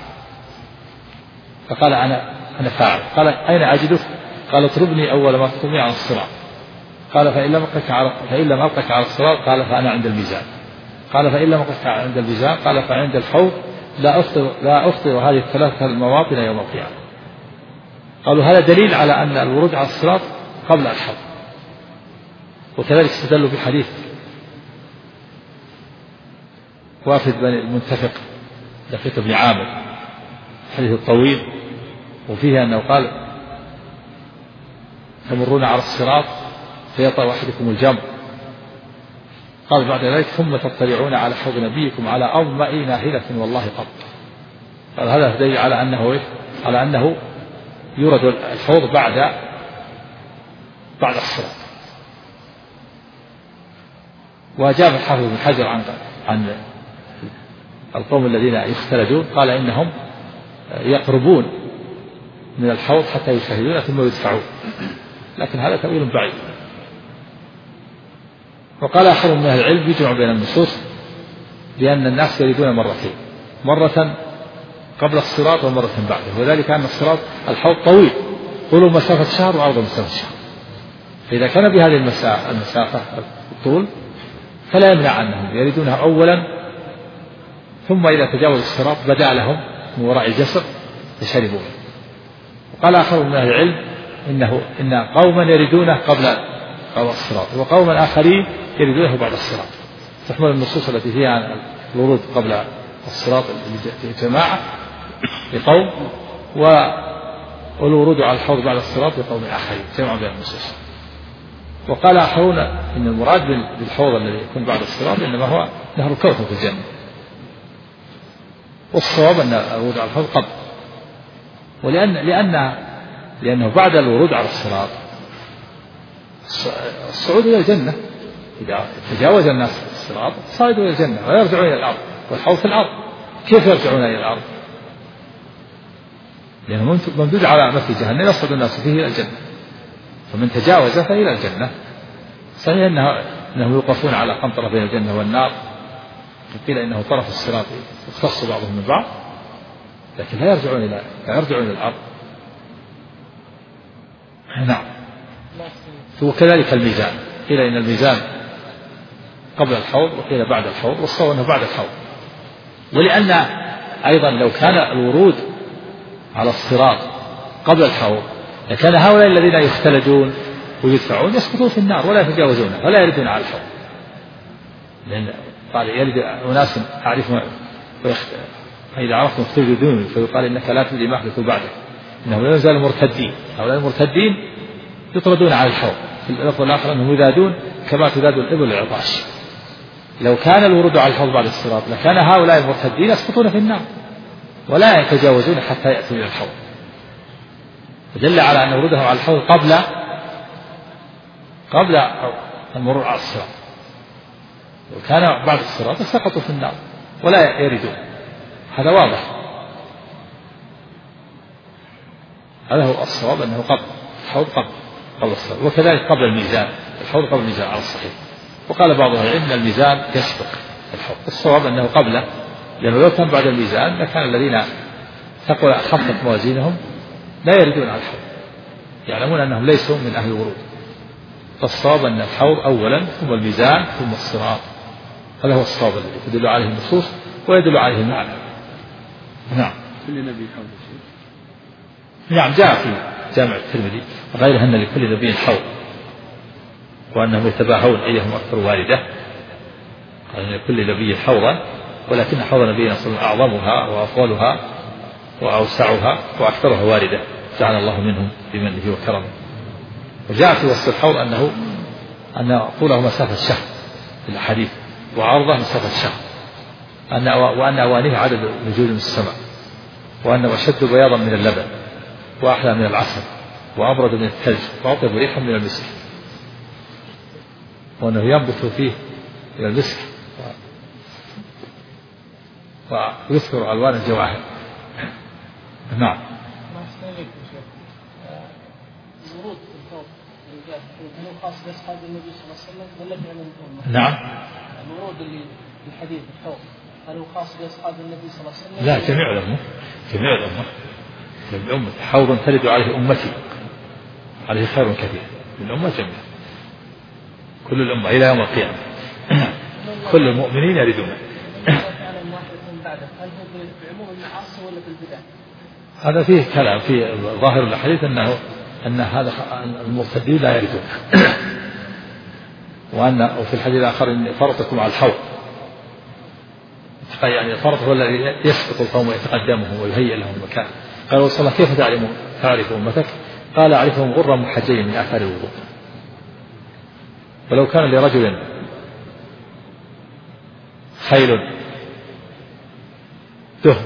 فقال أنا فاعل. قال أين أجدك؟ قال اطلبني أول ما تطلبني على الصراط. قال فإن لم ألقك على الصراط قال فأنا عند الميزان. قال فإن لم ألقك عند الميزان قال فعند الحوض لا أخطئ هذه الثلاثة المواطن يوم القيامة. قالوا هذا دليل على أن الورود على الصراط قبل الحوض. وكذلك استدلوا بحديث وافد بني المنتفق دقيق بن عامر، الحديث الطويل، وفيه أنه قال تمرون على الصراط فيطأ أحدكم الجمر، قال بعد ذلك ثم تطلعون على حوض نبيكم على أظمأ ناهلة والله قط. قال هذا دليل على أنه يورد الحوض بعد الصراط. وأجاب الحافظ بن حجر عن القوم الذين يختلجون، قال إنهم يقربون من الحوض حتى يشاهدون ثم يدفعون، لكن هذا تأويل بعيد. وقال آخر من أهل العلم يجمع بين النصوص بأن الناس يريدون مرتين، مرة قبل الصراط ومرة بعده، وذلك أن الصراط الحوض طويل طوله مسافة شهر وعرضه مسافة شهر، فإذا كان بهذه المسافة الطول فلا يمنع أنهم يريدونها أولا، ثم إذا تجاوز الصراط بدا لهم من وراء الجسر فشربوا. وقال آخر من أهل العلم إن قوما يريدونه قبل الصراط، وقوما آخرين يردونه بعد الصراط. تحمل النصوص التي فيها الورود قبل الصراط لجماعة لقوم، والورود على الحوض بعد الصراط لقوم آخرين، جمع بين النصوص. وقال آخرون إن المراد بالحوض الذي يكون بعد الصراط إنما هو نهر الكوثر في الجنة، والصواب أن الورود على الحوض قبل، لأنه بعد الورود على الصراط الصعود إلى الجنة، إذا تجاوز الناس الصراط صعدوا إلى الجنة ويرجعون إلى الأرض، والحوض في الأرض. كيف يرجعون إلى الأرض؟ لأنه ممدود على مثل جهنم يصعد الناس فيه إلى الجنة، فمن تجاوز فإلى الجنة. صحيح أنهم يوقفون على قنطرة بين الجنة والنار، وقيل إنه طرف الصراط يختص بعضهم من بعض، لكن لا يرجعون إلى الأرض. نعم. وكذلك الميزان، قيل إن الميزان قبل الحوض وقيل بعد الحوض، والصواب أنه بعد الحوض. ولأن أيضا لو كان الورود على الصراط قبل الحوض لكان هؤلاء الذين يختلجون ويدفعون يسقطون في النار ولا يتجاوزونها ولا يردون على الحوض. لأن قال يلد أناس أعرفهم فإذا عرفتم اختلجوا فيقال إنك لا تدري ما أحدث بعدك إنهم لا يزالوا مرتدين. هؤلاء المرتدين يطردون على الحوض. في اللفظ الآخر أنهم يذادون كما تذاد الإبل العطاش. لو كان الورود على الحوض بعد الصراط لكان هؤلاء المرتدين يسقطون في النار ولا يتجاوزون حتى يأتوا إلى الحوض، فدل على أن ورودهم على الحوض قبل المرور على الصراط. لو كان بعد الصراط سقطوا في النار ولا يردون. هذا واضح. هذا هو الصواب أنه قبل الحوض قبل الصراط. وكذلك قبل الميزان، الحوض قبل الميزان على الصحيح. وقال بعض أهل العلم أن الميزان يسبق الحوض. الصواب أنه قبله، لأنه لو كان بعد الميزان لكان الذين ثقل خفت موازينهم لا يردون على الحوض، يعلمون أنهم ليسوا من أهل الورود. فالصواب أن الحوض أولا ثم الميزان ثم الصراط. هذا هو الصواب الذي تدل عليه النصوص ويدل عليه المعنى. نعم. كل نبي حوض. نعم، جاء في جامع الترمذي غيره أن لكل نبي حوض، وأنهم يتباهون أيهم أكثر واردة. قال أن لكل نبي حوضا، ولكن حوض نبينا صلى الله عليه وسلم أعظمها وأفضلها وأوسعها وأكثرها واردة، جعل الله منهم بمنه وكرمه. وجاء في وصف الحوض أن طوله مسافة شهر في الحديث، وعرضه مسافة شهر، وأن أوانيه عدد نجوم السماء، وأنه أشد بياضا من اللبن، وأحلى من العسل، وأبرد من الثلج، وأطيب ريحا من المسك، وأنه ينبت فيه من المسك ويذكر ألوان الجواهر. نعم. الورود في الحوض هل خاص بأصحاب النبي صلى الله عليه وسلم ولا بعموم الأمة؟ نعم. الورود اللي في الحديث في الحوض هل هو خاص بأصحاب النبي صلى الله عليه وسلم؟ لا، جميع الأمة. الأمة حوض ترد عليه أمتي، عليه خير كثير من الأمة جميعا، كل الأمة إلى يوم القيامة كل المؤمنين يردون. هذا فيه كلام في ظاهر الحديث أن هذا المرتدين لا يردون وفي الحديث الآخر إن فرطكم على الحوض، يعني الفرط هو الذي يسبق القوم ويتقدمهم ويهيئ لهم المكان. قال صلى الله عليه وسلم كيف تعرف أمتك؟ قال أعرفهم غرا محجين من آثار الوضوء. ولو كان لرجل خيل دهن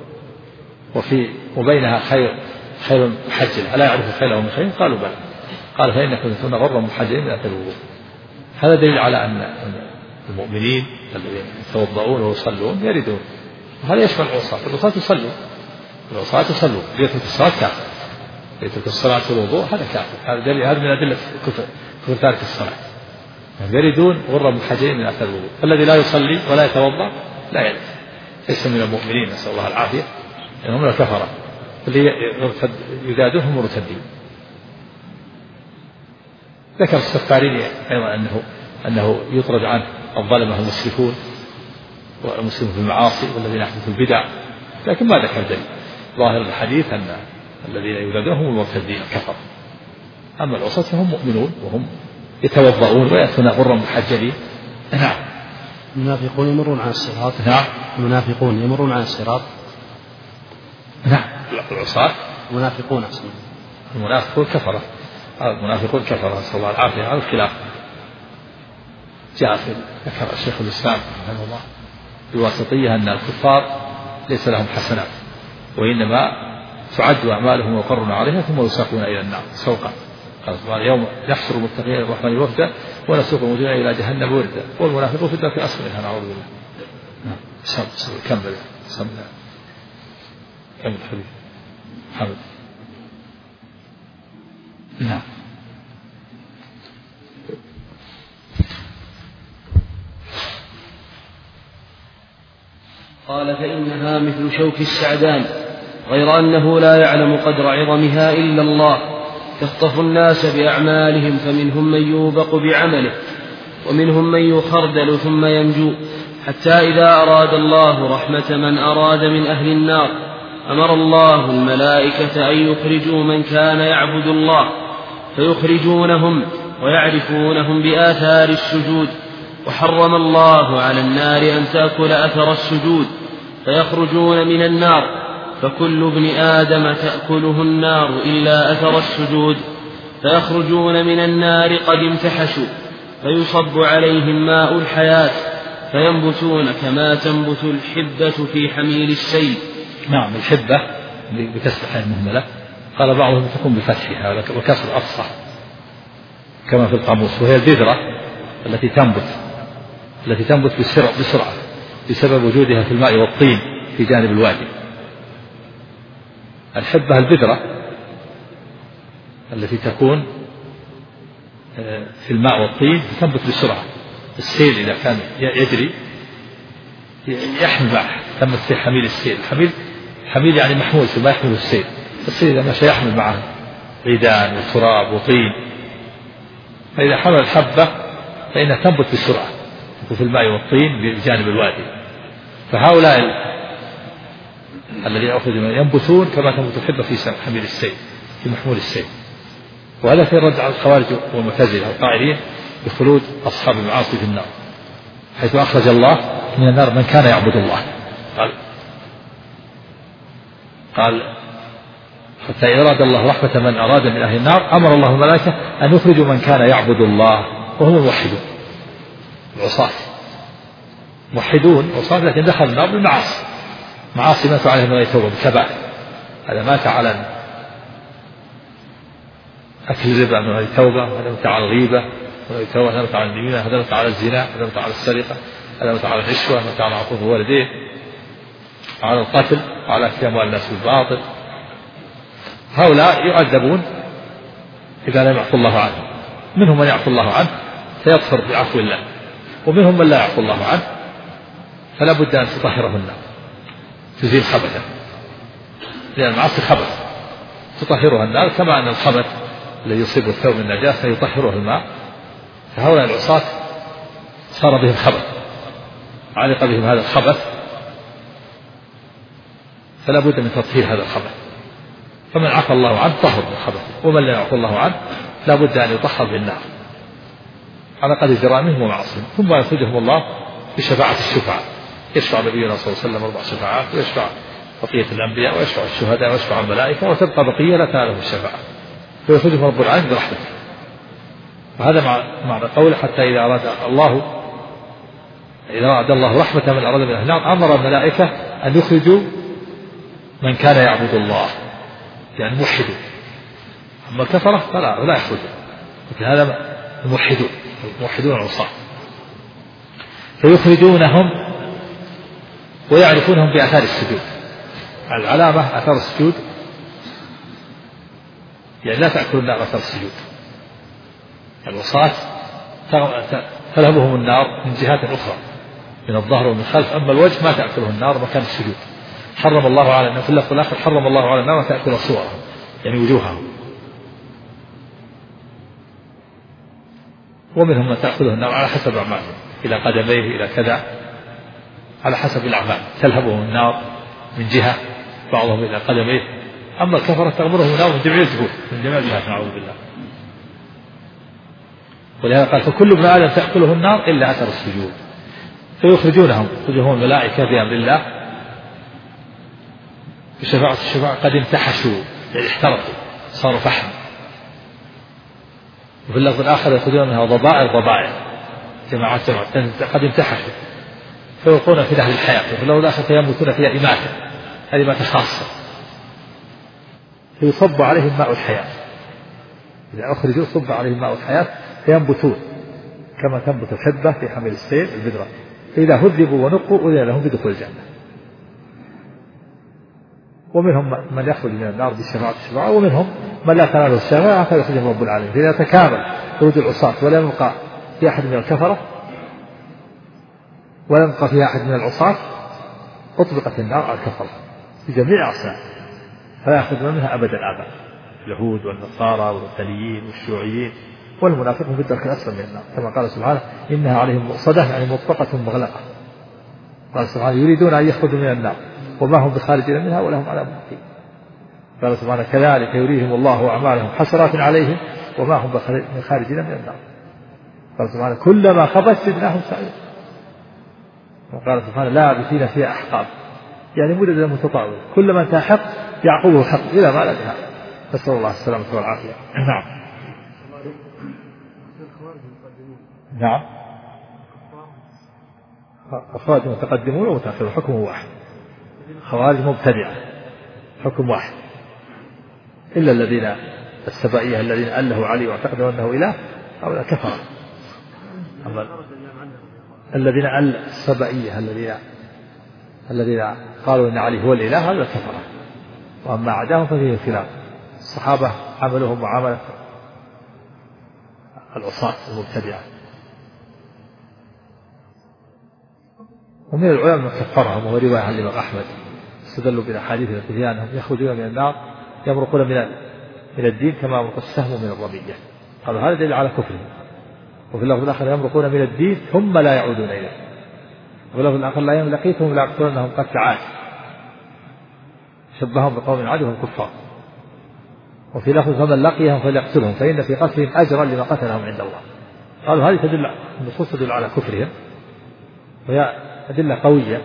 وبينها خيل محجل ألا يعرف خيله من خيل؟ قالوا بلى. قال فإنكم تكون غرا محجين من آثار الوضوء. هذا دليل على أن المؤمنين الذين يتوضؤون ويصلون يردون. وهذا يشمل العصاة. العصاة يصلون يترك الصلاة كافر، يترك الصلاة والوضوء هذا كافر. هذا من أدلة كفر تارك الصلاة. يردون غرا محجين من آثار الوضوء. الذي لا يصلي ولا يتوضأ لا يرد، ليس من المؤمنين، نسأل الله العافية، إنهم لا كفرة، اللي يزادهم مرتدين. ذكر السفارين أيضا أنه يطرد عنه الظلمة المسرفون والمسلمون في المعاصي والذين يحدثوا البدع، لكن ما ذكر دليل. ظاهر الحديث أن الذين يولدون هم المرتدين الكفر، أما العصاة فهم مؤمنون وهم يتوضؤون ويأتون غرا محجلين. نعم. المنافقون يمرون على الصراط. نعم. المنافقون يمرون على الصراط. نعم. العصاة المنافقون أحسن. المنافقون كفرة. المنافقون كفرة نسأل الله العافية. على الخلاف جاء في ذكر الشيخ الإسلام رحمه الله بواسطية أن الكفار ليس لهم حسنات وإنما تعد أعمالهم ويقرون عليها ثم يساقون إلى النار سوقا. قال يوم يحشر المتقين الرحمن وفدا ونسوق المجرمين إلى جهنم وردا والمنافقون في الدرك الأسفل منها نعوذ بالله. كمل حبيبي حمد. نعم. قال فإنها مثل شوك السعدان غير أنه لا يعلم قدر عظمها إلا الله. تخطف الناس بأعمالهم فمنهم من يوبق بعمله ومنهم من يخردل ثم ينجو حتى إذا أراد الله رحمة من أراد من أهل النار أمر الله الملائكة أن يخرجوا من كان يعبد الله فيخرجونهم ويعرفونهم بآثار السجود. وحرم الله على النار أن تأكل أثر السجود فيخرجون من النار فكل ابن آدم تأكله النار إلا أثر السجود فيخرجون من النار قد امتحشوا فيصب عليهم ماء الحياة فينبتون كما تنبت الحبة في حميل السيل. نعم. الحبة بكسر الحاء المهملة قال بعضهم تكون بفتحها وكسر أفصح كما في القاموس وهي البذرة التي تنبت بسرعة بسبب وجودها في الماء والطين في جانب الوادي. الحبة البذرة التي تكون في الماء والطين تنبت بسرعة. السيل إذا كان يجري يحمل معه تنبت في حميل السيل. الحميل يعني محمول ما يحمل السيل. السيل إذا مشى يحمل معه عيدان وتراب وطين فإذا حمل الحبة فإنها تنبت بسرعة في الماء والطين بجانب الوادي. فهؤلاء الذين أخرجوا ينبتون كما تنبت الحبة في حميل السيل في محمول السيل. وهذا في الرد على الخوارج والمعتزلة القائلين بخلود أصحاب المعاصي في النار حيث أخرج الله من النار من كان يعبد الله. قال حتى إذا أراد الله رحمة من أراد من أهل النار أمر الله الملائكة أن يخرجوا من كان يعبد الله وهم الموحدون العصاة موحدون عصاة لكن دخل النار بالمعاصي معاصي مات عليهم من يتوب بالكبائر. هذا مات على أكل الربا من غير توبة هذا مات على الغيبة من غير توبة هذا مات على النميمة هذا مات على الزنا هذا مات على السرقة هذا مات على الرشوة مات على عقوق الوالدين على القتل وعلى أكل أموال الناس بالباطل. هؤلاء يعذبون إذا لم يعفو الله عنهم. منهم من يعفو الله عنه فيغفر بعفو الله ومنهم من لا يعفو الله عنه فلا بد أن تطهره النار تزيل خبثه لأن المعاصي خبث تطهرها النار كما أن الخبث الذي يصيب الثوب من النجاسة يطهره الماء. فهؤلاء العصاة صار بهم خبث علق بهم هذا الخبث فلا بد من تطهير هذا الخبث. فمن عفى الله عنه طهر من خبثه ومن لا يعفو الله عنه لا بد أن يطهر بالنار على قدر جرائمهم ومعاصيهم. ثم يخرجهم الله بشفاعة الشفعاء يشفع نبينا صلى الله عليه وسلم 4 شفاعات ويشفع بقية الأنبياء ويشفع الشهداء ويشفع الملائكة وتبقى بقية لا تنالهم الشفاعة فيخرجهم رب العالمين برحمته. وهذا معنى قوله حتى إذا أراد الله رحمة من أراد من أهل النار أمر الملائكة أن يخرجوا من كان يعبد الله يعني موحدون. أما الكفرة فلا يخرجون لكن هذا الموحدون العصاة فيخرجونهم ويعرفونهم بآثار السجود. العلامة آثار السجود يعني لا تأكل النار أثر السجود. العصاة تلهبهم النار من جهات أخرى من الظهر ومن الخلف. أما الوجه ما تأكله النار مكان السجود. حرم الله على النار في اللفظ الآخر حرم الله على النار تأكل صورهم يعني وجوههم. ومنهم من تأخذه النار على حسب أعمالهم إلى قدميه إلى كذا على حسب الأعمال تلهبهم النار من جهة بعضهم إلى قدميه. أما الكفرة تغمرهم النار من جميع الجهات من جميع الجهات نعوذ بالله. ولهذا قال فكل ابن آدم تأكله النار إلا أثر السجود، فيخرجونهم الملائكة بأمر الله بشفاعة الشفاعة قد امتحشوا، يعني احترقوا صاروا فحم. وفي اللفظ الآخر يأخذون منها ضبائر جماعات قد امتحشوا فيوقون في نهر الحياة. وفي اللفظ الآخر فيموتون فيها إماتة، هذه إماتة خاصة، فيصب عليهم ماء الحياة، إذا أخرجوا صب عليهم ماء الحياة فينبتون كما تنبت الحبة في حمل السيل البذرة، فإذا هذبوا ونقوا أذن لهم بدخول الجنة. ومنهم من يخرج من النار بشفاعة الشفاعة، ومنهم من لا تناله الشفاعة فيخرجهم رب العالمين. فإذا تكامل خروج العصاة ولم يبقى في أحد من الكفرة ولم يبقى فيها أحد من العصاة أطبقت النار على الكفرة في جميع أصناف، فلا يأخذون منها أبدا الآباء اليهود والنصارى والوثنيين والشيوعيين والمنافقون في الدرك الأسفل من النار، كما قال سبحانه إنها عليهم مؤصدة، يعني مطبقة مغلقة. قال سبحانه يريدون أن يخرجوا من النار وما هم بخارجين منها ولهم عذاب مقيم. قال سبحانه كذلك يريهم الله أعمالهم حسرات عليهم وما هم بخارجين من النار. قال سبحانه كلما خبت زدناهم سعيرا. وقال سبحانه لابثين فيها أحقاب، يعني مدة متطاولة، كلما انتهى حق يعقوبه حق إلى ما لا نهاية، نسأل الله السلامة والعافية. نعم الخوارج متقدمون ومتأخرون حكم واحد، خوارج مبتدعة حكم واحد، إلا الذين السبائية الذين أله علي واعتقدوا أنه إله أو كفر. الذين السبائية الذين قالوا إن علي هو الإله هذا كفر، وأما عداهم ففيه خلاف. الصحابة عملهم معاملة العصاة المبتدعة، ومن العلماء من كفرهم، وهو رواية عن الإمام أحمد استدلوا بالأحاديث التي فيها أنهم يخرجون من النار يمرقون من الدين كما يمرق السهم من الرمية، قالوا هذا دليل على كفرهم. وفي اللفظ الآخر يمرقون من الدين ثم لا يعودون إليه، وفي اللفظ الآخر لا لقيتهم ليقتلونهم قتل عاد، شبههم بقوم عاد وهم كفار. وفي لفظ فمن لقيهم فليقتلهم فإن في قتلهم أجرا لما قتلهم عند الله. قالوا هذه تدل النصوص تدل على كفرهم، وهي أدلة قوية.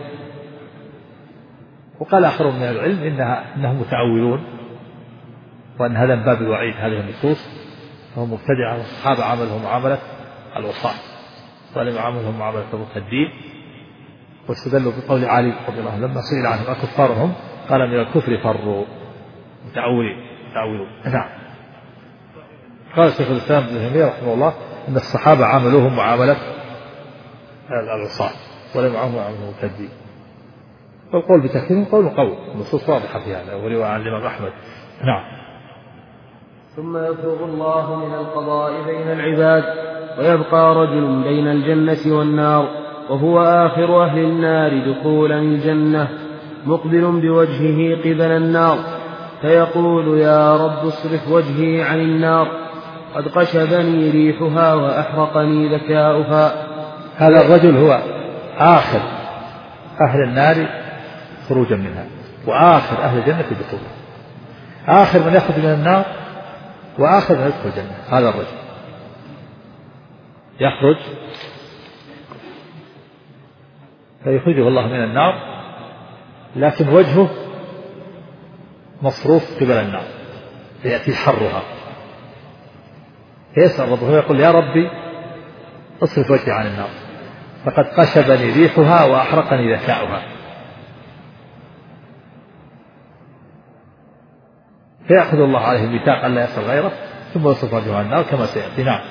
وقال آخرون من العلم إنهم متعولون، وأن هذا من باب الوعيد هذه النصوص، فهم مبتدعة، والصحابة عملهم معاملة العصاة ولم يعاملهم معاملة المرتدين. واستدلوا بقول علي رضي الله عنه لما سئل عنهم أكفارهم قال من الكفر فروا، متعولون. نعم. قال شيخ الإسلام ابن تيمية رحمه الله إن الصحابة عاملوهم معاملة العصاة ولم يعاملهم معاملة المرتدين. والقول بتكفيرهم قول قوي، النصوص واضحة في هذا، ورواية عن الإمام أحمد. نعم. ثم يفرغ الله من القضاء بين العباد، ويبقى رجل بين الجنة والنار، وهو آخر أهل النار دخولا الجنة، مقبل بوجهه قبل النار، فيقول يا رب اصرف وجهي عن النار، قد قشبني ريحها وأحرقني ذكاؤها. هذا الرجل هو آخر أهل النار خروجا منها، وآخر أهل الجنة دخولا، آخر من يخرج من النار وآخر من يدخل الجنة. هذا الرجل يخرج فيخرجه الله من النار، لكن وجهه مصروف قبل النار فيأتي حرها، فيسأل ربه ويقول يا ربي اصرف وجهي عن النار فقد قشبني ريحها وأحرقني ذكاؤها، فيأخذ الله عليه الميثاق ألا يصل غيره ثم يصرف وجهه عن النار كما سيأتي. نعم.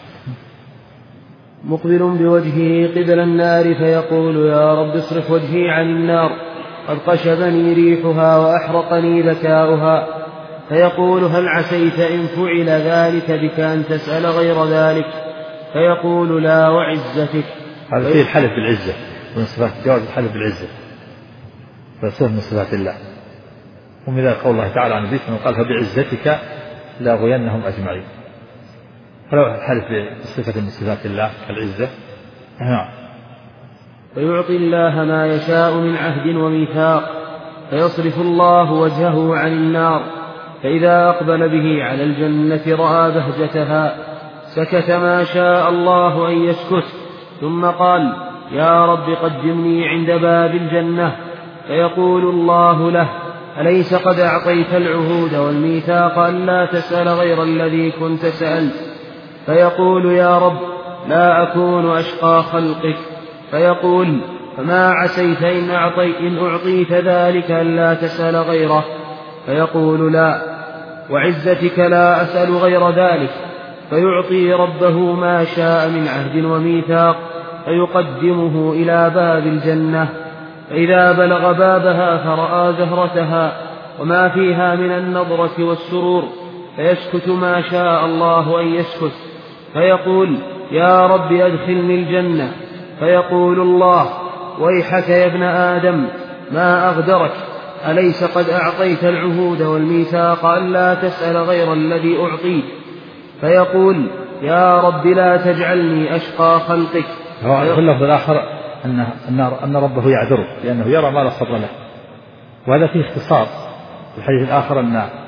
مقبل بوجهه قبل النار فيقول يا رب اصرف وجهي عن النار قد قشبني ريحها وأحرقني ذكاؤها، فيقول هل عسيت إن فعل ذلك بك أن تسأل غير ذلك؟ فيقول لا وعزتك. هذا فيه الحلف بالعزة، من صفات جواز الحلف بالعزة، فصفة من صفات الله. ومن ذلك قول الله تعالى عن ذكر قال فبعزتك لأغوينهم أجمعين، فلو الحلف بصفة من صفات الله كالعزة. نعم. فيعطي الله ما يشاء من عهد وميثاق، فيصرف الله وجهه عن النار، فإذا أقبل به على الجنة رأى بهجتها، سكت ما شاء الله أن يسكت، ثم قال: يا رب قدمني عند باب الجنة. فيقول الله له: أليس قد أعطيت العهود والميثاق ألا تسأل غير الذي كنت سألت؟ فيقول: يا رب لا أكون أشقى خلقك. فيقول: فما عسيت إن أعطيت ذلك ألا تسأل غيره؟ فيقول: لا وعزتك لا أسأل غير ذلك. فيعطي ربه ما شاء من عهد وميثاق، فيقدمه إلى باب الجنة، فإذا بلغ بابها فرأى زهرتها وما فيها من النضرة والسرور، فيسكت ما شاء الله أن يسكت. فيقول: يا رب أدخلني الجنة. فيقول الله: ويحك يا ابن آدم، ما أغدرك؟ أليس قد أعطيت العهود والميثاق ألا تسأل غير الذي أعطيت؟ فيقول: يا رب لا تجعلني أشقى خلقك. في اللفظ الآخر أن ربه يعذره لأنه يرى ما لا صبر له، وهذا فيه اختصار. في الحديث الآخر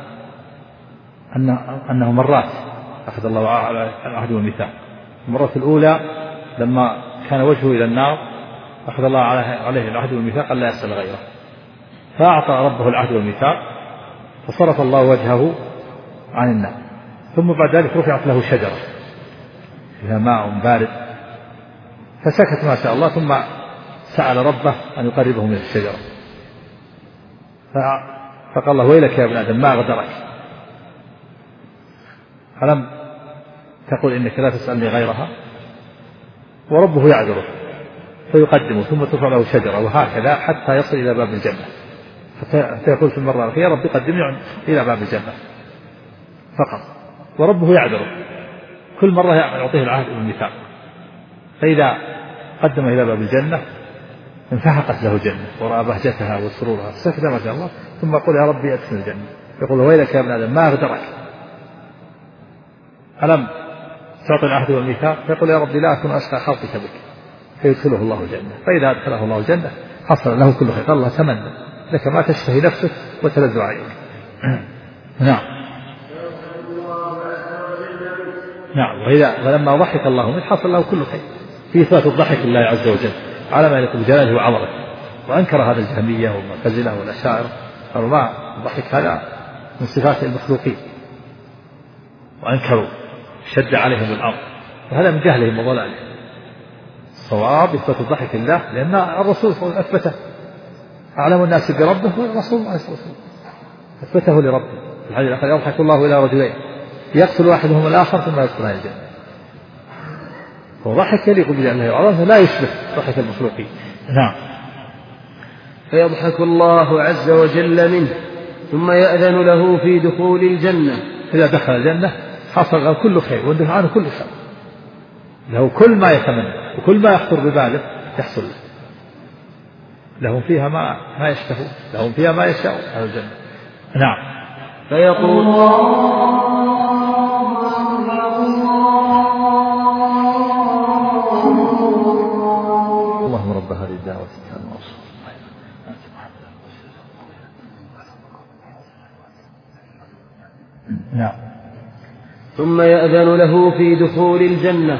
أنه مرات أخذ الله على العهد والميثاق. المرة الأولى لما كان وجهه إلى النار أخذ الله عليه العهد والميثاق ألا يسأل غيره، فأعطى ربه العهد والميثاق فصرف الله وجهه عن النار. ثم بعد ذلك رفعت له شجرة فيها ماء بارد، فسكت ما شاء الله، ثم سأل ربه أن يقربه من الشجرة. فقال الله: ويلك يا ابن آدم، ما غدرك؟ ألم تقول إنك لا تسألني غيرها؟ وربه يعذره فيقدمه، ثم ترفع له شجرة، وهكذا حتى يصل إلى باب الجنة، حتى يقول في المرة الأخيرة: يا رب قدمني إلى باب الجنة فقط. وربه يعذره كل مرة يعطيه العهد والميثاق، فإذا قدم إلى باب الجنة انفحقت له الجنة ورأى بهجتها وسرورها، سكت ما شاء الله، ثم يقول: يا ربي أدخلني الجنة. يقول: ويلك يا ابن آدم، ما أغدرك؟ ألم تعطي العهد والميثاق؟ فيقول: يا ربي لا أكون أشقى خلقك بك. فيدخله الله الجنة، فإذا أدخله الله الجنة حصل له كل خير. الله: تمنى لك ما تشتهي نفسك وتلذ عينك. نعم. ولما ضحك الله منه حصل له كل خير. في إثبات الضحك لله عز وجل على ما يليق بجلاله وعظمته. وأنكر هذا الجهمية والمعتزلة والأشاعرة، قالوا ما الضحك هذا من صفات المخلوقين، وأنكروا شد عليهم الأمر، وهذا من جهلهم وضلالهم. الصواب إثبات الضحك لله، لأن الرسول صلى الله عليه وسلم أثبته، أعلم الناس بربه والرسول عليه الصلاة والسلام أثبته لربه. في الحديث الآخر: يضحك الله إلى رجلين يقتل واحدهم الآخر ثم يدخلان الجنة. وضحك يليق بجلاله وعظمته، لا يشبه ضحك المخلوقين. نعم. فيضحك الله عز وجل منه، ثم يأذن له في دخول الجنة. إذا دخل الجنة حصل له كل خير واندفع عنه كل شر، له كل ما يتمنى وكل ما يخطر بباله يحصل له. لهم فيها ما يشتهون، لهم فيها ما يشاءون أهل الجنة. نعم. فيقول: اللهم رب هذه الدعوة التامة والصلاة نعم. ثم يأذن له في دخول الجنة،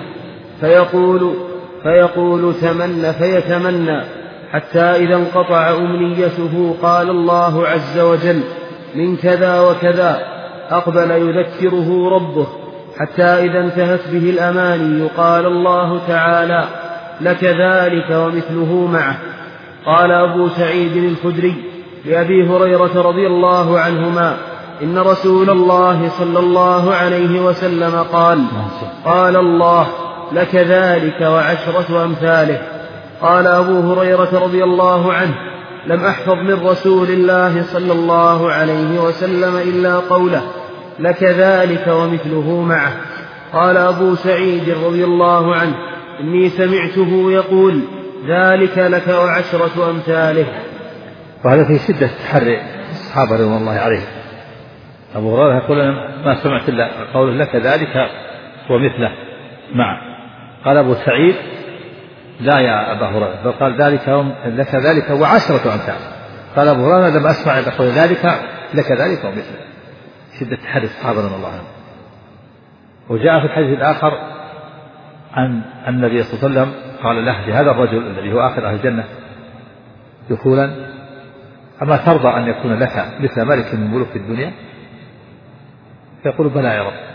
فيقول تمنى، فيتمنى، حتى إذا انقطع أمنيته قال الله عز وجل: من كذا وكذا، أقبل يذكره ربه، حتى إذا انتهت به الأماني قال الله تعالى: لك ذلك ومثله معه. قال أبو سعيد الخدري لأبي هريرة رضي الله عنهما: إن رسول الله صلى الله عليه وسلم قال الله: لك ذلك وعشرة أمثاله. قال أبو هريرة رضي الله عنه: لم أحفظ من رسول الله صلى الله عليه وسلم إلا قوله: لك ذلك ومثله معه. قال أبو سعيد رضي الله عنه: إني سمعته يقول: ذلك لك وعشرة أمثاله. وهذا في شدة تحري الصحابة رضي الله عليهم. أبو هريرة يقول: ما سمعت إلا قوله: لك ذلك ومثله معه. قال أبو سعيد: لا يا أبا هريرة، بل قال: لك ذلك وعشرة أمثاله. قال أبو هريرة: لم أسمع إلا قول ذلك لك ذلك ومثله. شدة تحري الصحابة رضي الله عنهم. وجاء في الحديث الآخر عن النبي صلى الله عليه وسلم قال له لهذا الرجل الذي هو آخر أهل الجنة دخولا: أما ترضى أن يكون لك مثل ملك من ملوك الدنيا؟ فيقول: بلى يا رب.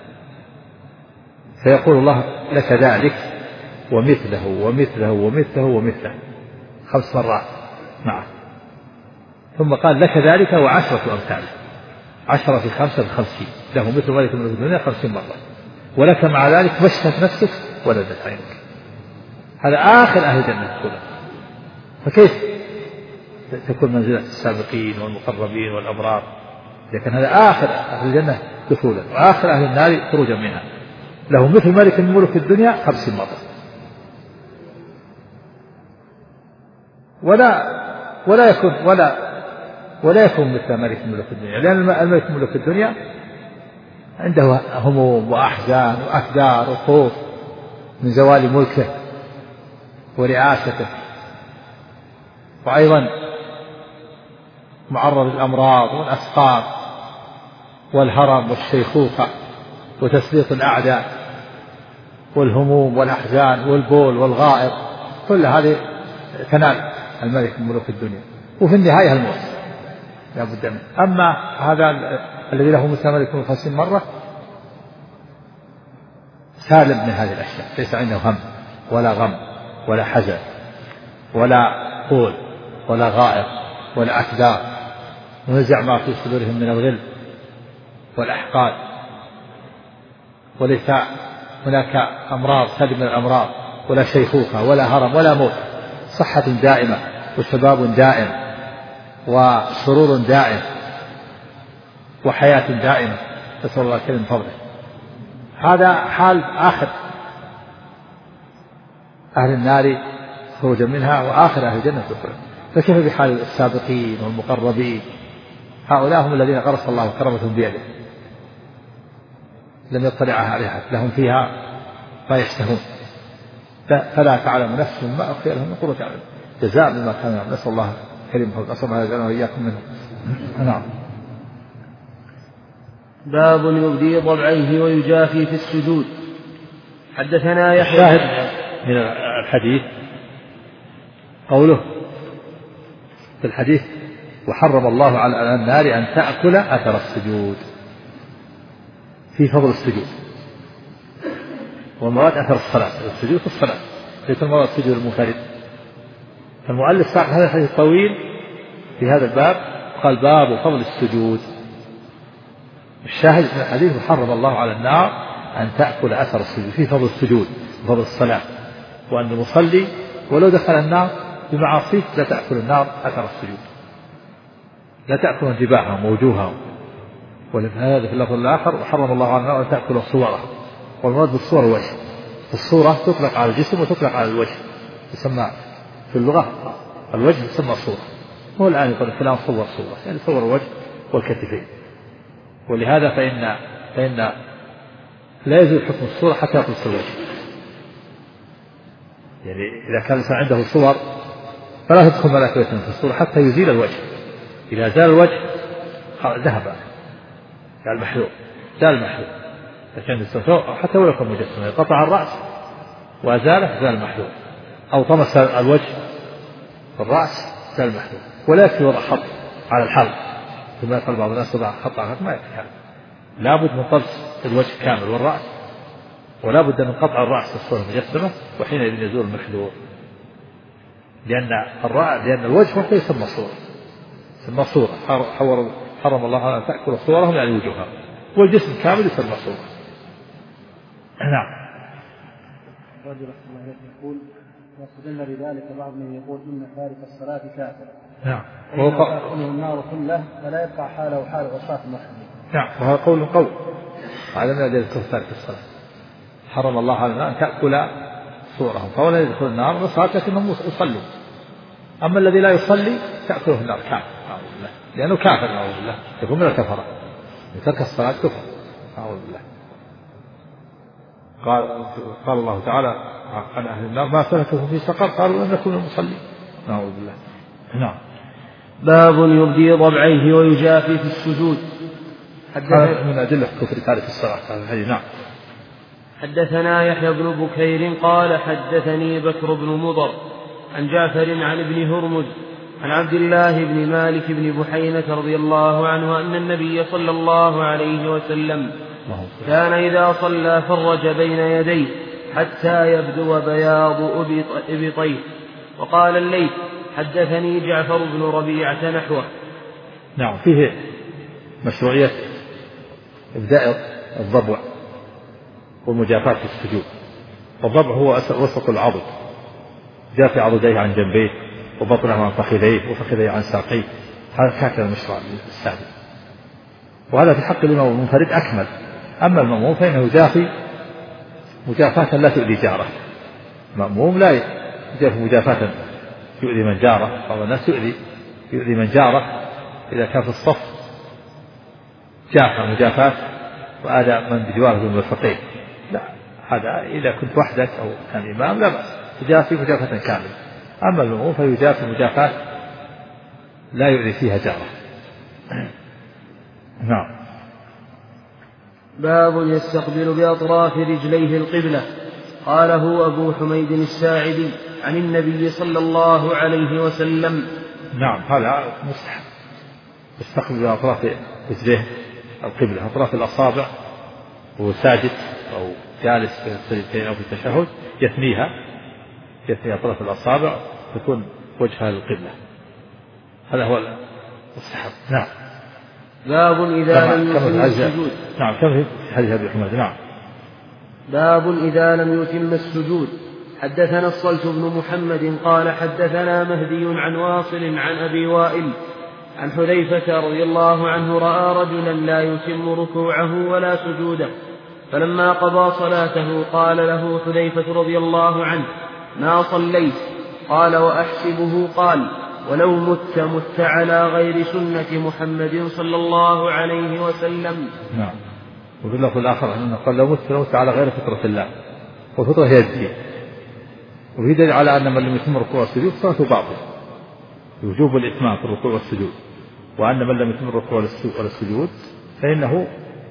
فيقول الله: لك ذلك ومثله ومثله ومثله ومثله 5 مرات معه. ثم قال: لك ذلك و10 أمثاله، 10 في 5 ب50، له مثل ملك من ملوك الدنيا 50 مرة، ولك مع ذلك مشتت نفسك ولذت عينك. هذا آخر أهل الجنة دخولا. فكيف تكون منزلة السابقين والمقربين والأبرار؟ لكن هذا آخر أهل الجنة دخولا، وآخر أهل النار خروجا منها، له مثل ملك من ملوك الدنيا 50 مرة. ولا يكون مثل ملك من ملوك الدنيا، لأن الملك من ملوك الدنيا عنده هموم وأحزان وأكدار وخوف من زوال ملكه ورئاسته، وأيضا معرض للأمراض والأسقام والهرم والشيخوخة وتسليط الأعداء والهموم والأحزان والبول والغائط، كل هذه تنال الملك من ملوك الدنيا، وفي النهاية الموت لا بد منه. أما هذا الذي له مثل ملك من 50 مرة سالم من هذه الأشياء، ليس عنده هم ولا غم ولا حزن ولا قول ولا غائط ولا أكدار، ونزع ما في صدورهم من الغل والأحقاد، وليس هناك أمراض سلم من الأمراض ولا شيخوخة ولا هرم ولا موت، صحة دائمة وشباب دائم وسرور دائم وحياة دائمة، نسأل الله كريم فضله. هذا حال آخر أهل النار خروجا منها وآخر أهل الجنة دخولا. فكيف بحال السابقين والمقربين؟ هؤلاء هم الذين غرس الله كرمتهم بيده، لم يطلعها عليها، لهم فيها ما يشتهون، فلا تعلم نفس ما أخفي لهم من قرة أعين جزاء بما كانوا يعملون. نسأل الله كريم فضله، نسأل الله يجعلنا وإياكم منهم. نعم. باب يبدي ضبعيه ويجافي في السجود. حدثنا يحيى. الشاهد من الحديث قوله في الحديث: وحرم الله على النار أن تأكل أثر السجود، في فضل السجود، والمراد أثر الصلاة، السجود في الصلاة، ليس المراد السجود المنفرد. فالمؤلف صاحب هذا الحديث الطويل في هذا الباب قال: باب فضل السجود. الشاهد من الحديث: وحرم الله على النار أن تأكل أثر السجود، في فضل السجود وفضل الصلاة، وأن المصلي ولو دخل النار بمعاصيه لا تأكل النار أثر السجود، لا تأكل انتباههم ووجوههم. ولهذا في اللفظ الآخر: وحرم الله على النار أن تأكل صورهم، والمراد بالصور الوجه. الصورة تطلق على الجسم وتطلق على الوجه، يسمى في اللغة الوجه يسمى صورة. هو الآن يقول فلان صور صورة، يعني صور الوجه والكتفين. ولهذا فإن لا يزول حكم الصورة حتى يطلق الوجه. يعني إذا كان الإنسان عنده صور فلا تدخل ملائكة في الصورة حتى يزيل الوجه. إذا زال الوجه ذهب، زال المحذور، زال المحذور. لكن حتى ولو كان مجسما قطع الرأس وأزاله زال المحذور، أو طمس الوجه الرأس زال المحذور. ولا يكفي وضع خط على الحلق ثم يقول بعض الناس وضع خط على الحلق، ما يكفي هذا. لابد من طمس الوجه كامل والرأس، ولا بد من قطع الرأس الصورة المجسمة، وحينئذ يزول المحذور. لأن الوجه وحده يسمى صورة، يسمى صورة. حرم الله أن تأكل صورهم يعني وجوههم، والجسم كامل يسمى صورة. نعم. الرجل يقول: واستدل بذلك بعض من يقول إن تارك الصلاة كافر. نعم. وتأكله النار كله فلا يبقى حاله حال عصاة الموحدين. نعم. وهذا قول هذا من أدلة تارك الصلاة. حرم الله على النار أن تأكل صورهم، فولا يدخل النار بصلاة لكنهم يصلون. أما الذي لا يصلي تأكله النار كافر، أعوذ بالله، لأنه كافر، أعوذ بالله، يكون من الكفرة. ترك الصلاة كفر، أعوذ بالله. قال الله تعالى عن أهل النار: ما سلككم في سقر؟ قالوا لم نكن من المصلين، أعوذ بالله. نعم. باب يبدي ضبعيه ويجافي في السجود. هذا من أدلة كفر تارك الصلاة. نعم. حدثنا يحيى بن بكير قال حدثني بكر بن مضر عن جعفر عن ابن هرمز عن عبد الله بن مالك بن بحينة رضي الله عنه أن النبي صلى الله عليه وسلم كان إذا صلى فرج بين يديه حتى يبدو بياض إبطيه. وقال الليث حدثني جعفر بن ربيعة نحوه. نعم، فيه مشروعية إبداء الضبع والمجافاة في السجود. الضبع هو وسط العضد، جافي عضديه عن جنبيه وبطنه عن فخذيه وفخذيه عن ساقيه، هكذا المشروع السادس. وهذا في حق الإمام المنفرد أكمل. أما المأموم فإنه يجافي مجافاة لا تؤذي جاره. المأموم لا يجافي مجافاة يؤذي من جاره، بعض الناس يؤذي من جاره إذا كان في الصف جافى مجافاة وآذى من بجواره بالمرفقين. لا، هذا إذا كنت وحدك أو كان إمام لا بأس، تجافي مجافاة كاملة. أما المأموم فيجافي مجافاة لا يؤذي فيها جاره. نعم. باب يستقبل بأطراف رجليه القبلة. قاله أبو حميد الساعدي عن النبي صلى الله عليه وسلم. نعم، هذا مستحب، يستقبل بأطراف رجليه القبلة، أطراف الأصابع وهو ساجد أو جالس في السجدتين أو في التشهد يثني أطراف الأصابع تكون وجهها للقبلة، هذا هو المستحب. نعم. باب إذا لم يتم السجود. نعم، كم في حديث أبي حميد. نعم. باب إذا لم يتم السجود. حدثنا الصلت بن محمد قال حدثنا مهدي عن واصل عن أبي وائل عن حذيفة رضي الله عنه رأى رجلا لا يتم ركوعه ولا سجوده، فلما قضى صلاته قال له حذيفة رضي الله عنه ما صليت؟ قال وأحسبه قال ولو مت على غير سنة محمد صلى الله عليه وسلم. نعم. وفي اللفظ الآخر أنه قال لو مت على غير فطرة الله، والفطرة هي الدين. وفي دليل على أن من لم يتم الركوع والسجود صلاته باطلة، وجوب الإتمام في الركوع والسجود، وأن من لم يتم الركوع والسجود فإنه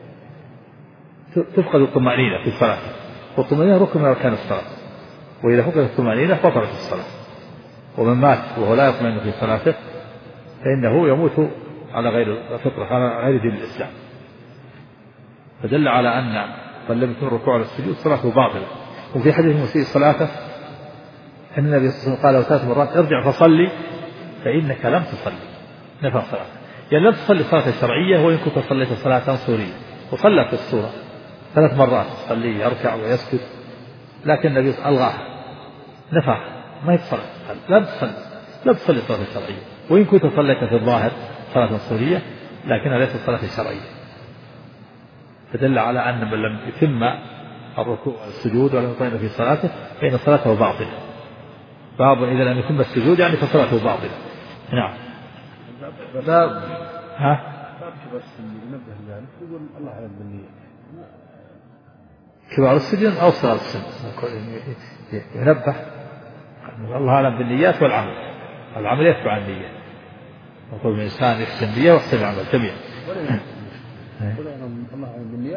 تفقد الطمأنينة في الصلاة، والطمأنينة ركن من أركان الصلاة، وإذا فقدت الطمأنينة بطلت الصلاة. ومن مات وهو لا يطمئن في صلاته فإنه يموت على غير الفطرة، على غير دين الإسلام. فدل على أن من لم يتم الركوع والسجود صلاته باطلة. وفي حديث مسيء صلاته أن النبي صلى الله عليه وسلم قال له 3 مرات ارجع فصلي فإنك لم تصلي، نفى صلاة، يعني لم تصلي صلاة شرعية، وإن كنت صليت صلاة صورية. وصلى في الصورة 3 مرات صلي يركع ويسجد، لكن النبي ألغاها، نفى، ما يتصلي، لا تصلي صلاة شرعية، وإن كنت صليت في الظاهر صلاة صورية لكنها ليست صلاة شرعية. فدل على أن من لم يتم الركوع والسجود ولم يطمئن في صلاته فإن صلاته باطلة. باب إذا لم يتم السجود يعني فصلاته باطلة. نعم. باب كبار السن ينبه ذلك يقول الله أعلم بالنية. كبار السن أو صغار السن ينبه الله أعلم بالنيات والعمل، العمل يتبع النية، وكل إنسان يحسن النية ويحسن العمل جميعا. الله أعلم بالنيات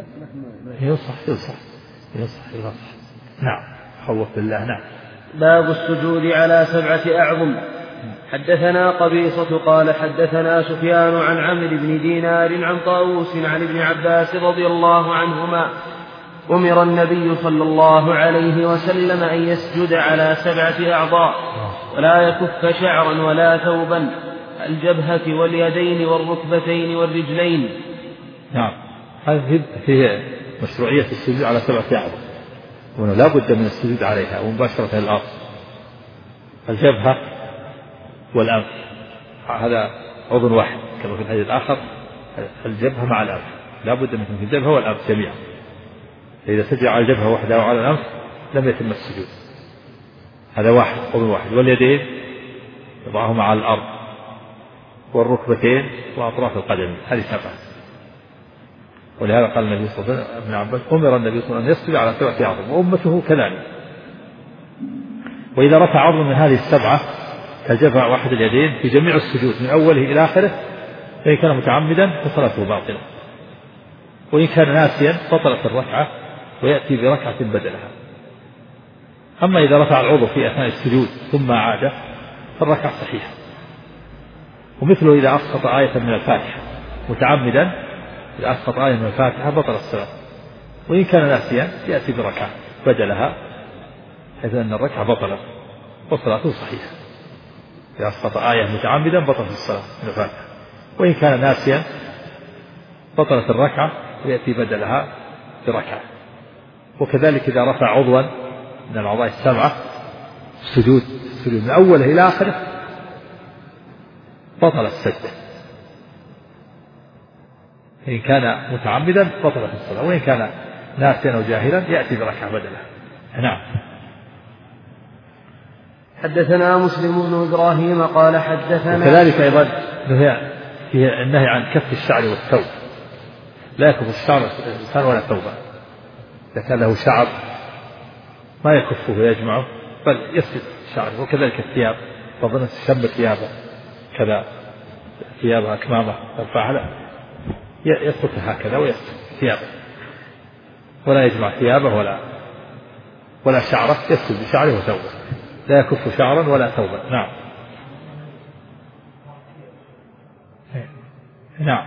يصح. نعم. خوف بالله. نعم. باب السجود على 7 أعظم. حدثنا قبيصة قال حدثنا سفيان عن عمرو بن دينار عن طاووس عن ابن عباس رضي الله عنهما أمر النبي صلى الله عليه وسلم أن يسجد على 7 أعضاء ولا يكف شعرا ولا ثوبا، الجبهة واليدين والركبتين والرجلين. نعم. هذه فيه مشروعية السجود على 7 أعضاء، وأنه لا بد من السجود عليها ومباشرة الأرض. الجبهة والأنف هذا عضو واحد كما في الحديث الآخر، الجبهة مع الأنف لا بد من الجبهة والأنف جميعا. إذا سجد على الجبهة وحدها وعلى الأنف لم يتم السجود. هذا واحد، عضو واحد. واليدين يضعهما على الأرض، والركبتين وأطراف القدم، هذه 7. ولهذا قال النبي صلى الله عليه وسلم ابن عباس أمر النبي صلى الله عليه وسلم أن يسجد على 7 أعظم وأمته كذلك. وإذا رفع عضو من هذه 7 كجبهة واحد اليدين في جميع السجود من أوله إلى آخره فإن كان متعمدا فصلاته باطلة، وإن كان ناسيا بطلت الركعة ويأتي بركعة بدلها. أما إذا رفع العضو في أثناء السجود ثم عاد فالركعة صحيحة. ومثله إذا أسقط آية من الفاتحة متعمدا، إذا أسقط آية من الفاتحة بطل الصلاة، وإن كان ناسيا يأتي بركعة بدلها، حيث أن الركعة بطلت وصلاته صحيحة. إذا أسقط آية متعمدا بطلت الصلاة من الفاتحة، وإن كان ناسيا بطلت الركعة ويأتي بدلها بركعة. وكذلك إذا رفع عضوا من الأعضاء السبعة السجود من أوله إلى آخره بطل السجدة، إن كان متعمدا بطلت الصلاة، وإن كان ناسيا أو جاهلا يأتي بركعة بدلها. نعم. حدثنا مسلم بن إبراهيم قال حدثنا. وكذلك أيضا فيه النهي عن كف الشعر والثوب، لا يكف الشعر الإنسان ولا ثوبه، إذا كان له شعر ما يكفه ويجمعه بل يسجد شعره. وكذلك الثياب، فضلا تشم ثيابه كذا، ثيابها أكمامه ترفعها يسقطها هكذا ويسجد ثيابه، ولا يجمع ثيابه ولا شعره، يسجد بشعره وثوبه، لا يكف شعرا ولا ثوبا. نعم. نعم.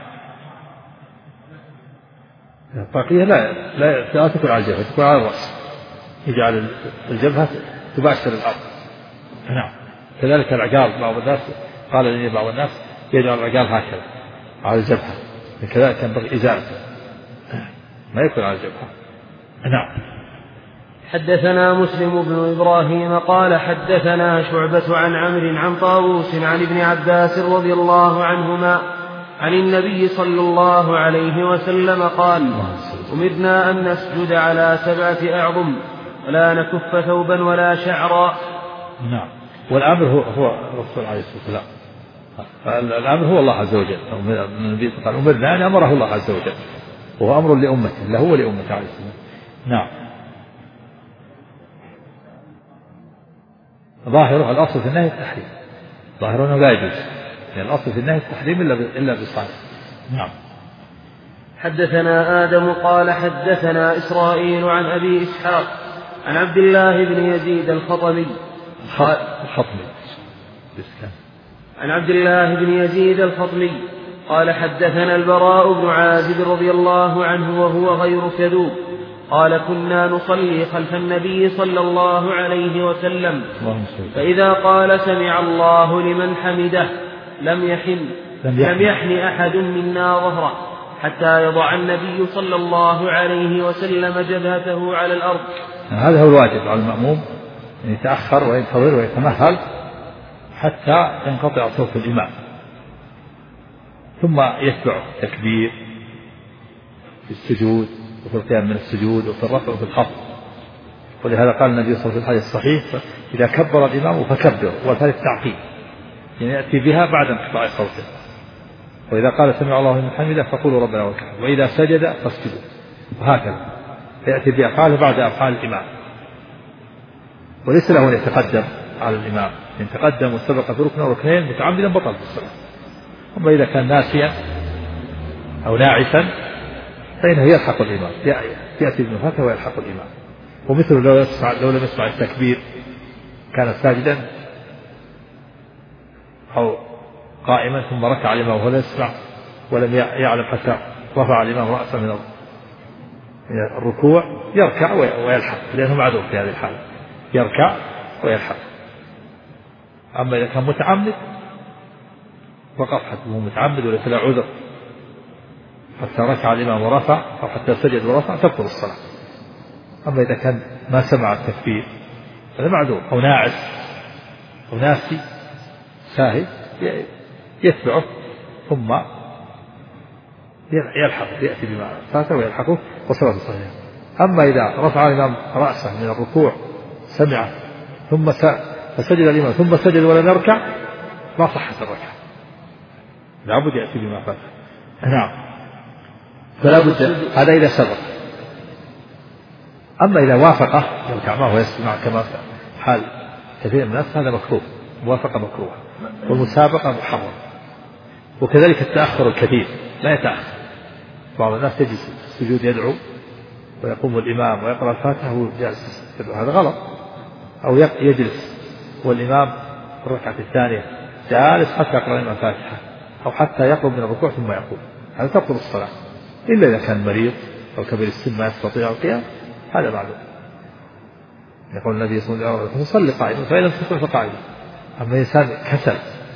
الطاقية لا تكون على الجبهة، تكون على الرأس، يجعل الجبهة تباشر الأرض. نعم. كذلك العقال، بعض الناس قال لي بعض الناس يجعل العقال هكذا على الجبهة، كذلك ينبغي إزالته، ما يكون على الجبهة. نعم. حدثنا مسلم بن إبراهيم قال حدثنا شعبة عن عمرو عن طاووس عن ابن عباس رضي الله عنهما عن النبي صلى الله عليه وسلم قال: أمرنا أن نسجد على 7 أعظم ولا نكف ثوبا ولا شعرا. نعم. والأمر هو الرسول عليه الصلاة والسلام، الأمر هو الله عز وجل. النبي قال أمرنا أن أمره الله عز وجل، وهو أمر لأمته له ولأمته عليه الصلاة. نعم. ظاهره الأصل في النهي التحريم، ظاهره أنه لا يجوز، يعني الأصل في النهي التحريم إلا بصالح. نعم. حدثنا آدم قال حدثنا إسرائيل عن أبي إسحاق عن عبد الله بن يزيد الخطمي عن عبد الله بن يزيد الخطمي قال حدثنا البراء بن عازب رضي الله عنه وهو غير كذوب قال: كنا نصلي خلف النبي صلى الله عليه وسلم، فإذا قال سمع الله لمن حمده لم يحن أحد منا ظهره حتى يضع النبي صلى الله عليه وسلم جبهته على الأرض. هذا هو الواجب على المأموم، أن يتأخر وينتظر ويتمهل حتى ينقطع صوت الإمام، ثم يتبع تكبير في السجود وفي القيام من السجود وفي الرفع وفي الخفض. ولهذا قال النبي صلى الله عليه وسلم في الحديث الصحيح: إذا كبر الإمام فكبر، وثالث تعقيب، يعني يأتي بها بعد انقطاع صوته. وإذا قال سمع الله لمن حمده فقولوا ربنا ولك الحمد، وإذا سجد فاسجدوا، وهكذا يأتي بأفعاله بعد أفعال الإمام، وليس له أن يتقدم على الإمام، إن تقدم وسبق في ركن أو ركنين متعمدا بطل في الصلاة. أما إذا كان ناسيا أو ناعسا فإنه يلحق الإمام، يأتي بالمفاتة ويلحق الإمام. ومثل لو لم يسمع التكبير كان ساجدا أو قائما ثم ركع الإمام وهو لا يسمع ولم يعلم حتى رفع الإمام رأسه من الركوع، يركع ويلحق، لأنه معذور في هذه الحالة، يركع ويلحق. أما إذا كان متعمد وقف حتى هو متعمد وليس له عذر حتى ركع الإمام ورفع أو حتى سجد ورفع تبطل الصلاة. أما إذا كان ما سمع التكبير هذا معذور، أو ناعس أو ناسي ساهي يتبعه ثم يلحق، يأتي بما فاته ويلحقه وصلاته صحيحة. أما إذا رفع الإمام رأسه من الركوع سمع ثم فسجد الإمام ثم سجد ولم يركع ما صحت الركعة، لابد يأتي بما فاته. نعم. فلا بد هذا إذا سبق. أما إذا وافقه يركع معه ويسمع كما حال كثير من الناس هذا مكروه، موافقة مكروه، والمسابقة محرم. وكذلك التأخر الكثير لا يتأخر، بعض الناس يجلس السجود يدعو ويقوم الإمام ويقرأ الفاتحة وهو جالس، هذا غلط. أو يجلس والإمام في الركعة الثانية جالس حتى يقرأ الإمام الفاتحة، أو حتى يقرب من الركوع ثم يقوم، هذا تبطل الصلاة، إلا إذا كان مريض أو كبير السن ما يستطيع القيام، هذا معلوم. يقول النبي صلى الله عليه وسلم صلي قاعدا فإن لم تستطع فقاعدا. أما إنسان كسل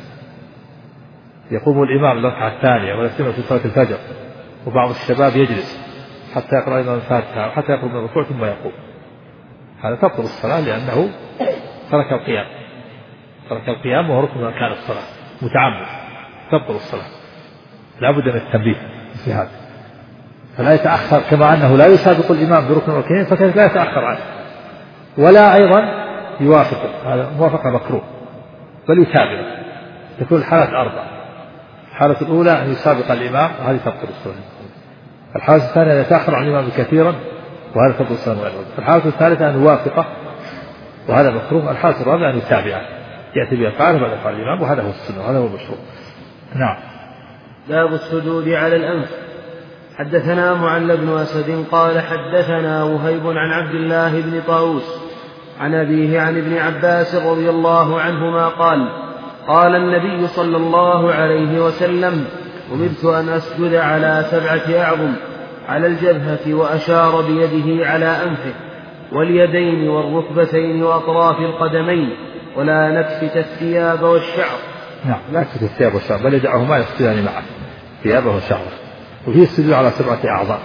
يقوم الإمام الركعة الثانية ولا يستمع في صلاة الفجر، وبعض الشباب يجلس حتى يقرأ الإمام الفاتحة وحتى يقرب من الركوع ثم يقوم، هذا تبطل الصلاة لأنه ترك القيام، ترك القيام وهو ركن من أركان الصلاة متعمد، تبطل الصلاة. لا بد من التنبيه في هذا، فلا يتأخر، كما أنه لا يسابق الإمام بركن الركنين فكذلك لا يتأخر عنه، ولا أيضا يوافقه، هذا موافقة مكروه، بل يتابعه. تكون الحالات أربع: الحالة الأولى أن يسابق الإمام وهذه تبطل الصلاة، الحالة الثانية أن يتأخر عن الإمام كثيرا وهذا تبطل الصلاة، الحالة الثالثة أن يوافقه وهذا مكروه، الحالة الرابعة أن يتابعه يأتي بأفعاله بعد أفعال الإمام، وهذا هو السنة وهذا هو المشروع. نعم. باب السجود على الأنف. حدثنا معل بن أسد قال حدثنا وهيب عن عبد الله بن طاووس عن أبيه عن ابن عباس رضي الله عنهما قال قال النبي صلى الله عليه وسلم أمرت أن أسجد على 7 أعظم على الجبهة، وأشار بيده على أنفه واليدين والركبتين وأطراف القدمين، ولا نكفت الثياب والشعر. نعم، لا نكفت الثياب والشعر، بل يدعهما يفسدان معه، ثيابه وشعره. وفيه السجود على 7 أعظام،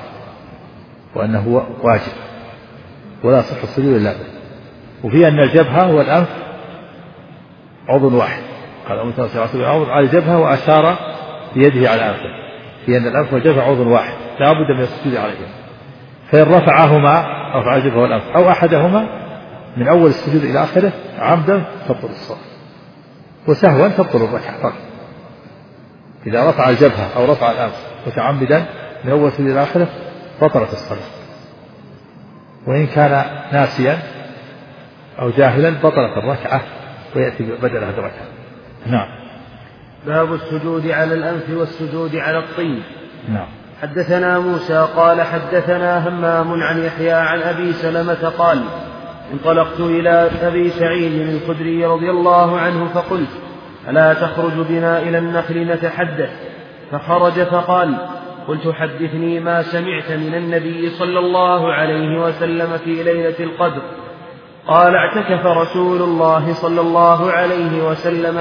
وأنه واجب ولا صح السجود إلا به. وفيه أن الجبهة والأنف عضو واحد، قال أمرت أن أسجد على الجبهة وأشار بيده على أنفه، في أن الأنف والجبهة عضو واحد لا بد من السجود عليهما، فإن رفعهما رفع الجبهة والأنف أو أحدهما من أول السجود إلى آخره عمدا تبطل الصلاة، وسهوا تبطل الركعة فقط. إذا رفع الجبهة أو رفع الأنف متعمدا من أول السجود إلى آخره بطلت الصلاة، وإن كان ناسيا أو جاهلا بطلت الركعة ويأتي بدلها بركعة. نعم. باب السجود على الأنف والسجود على الطين. نعم. حدثنا موسى قال حدثنا همام عن يحيى عن أبي سلمة قال انطلقت إلى أبي سعيد الخدري رضي الله عنه فقلت ألا تخرج بنا إلى النخل نتحدث؟ فخرج فقال قلت حدثني ما سمعت من النبي صلى الله عليه وسلم في ليلة القدر. قال اعتكف رسول الله صلى الله عليه وسلم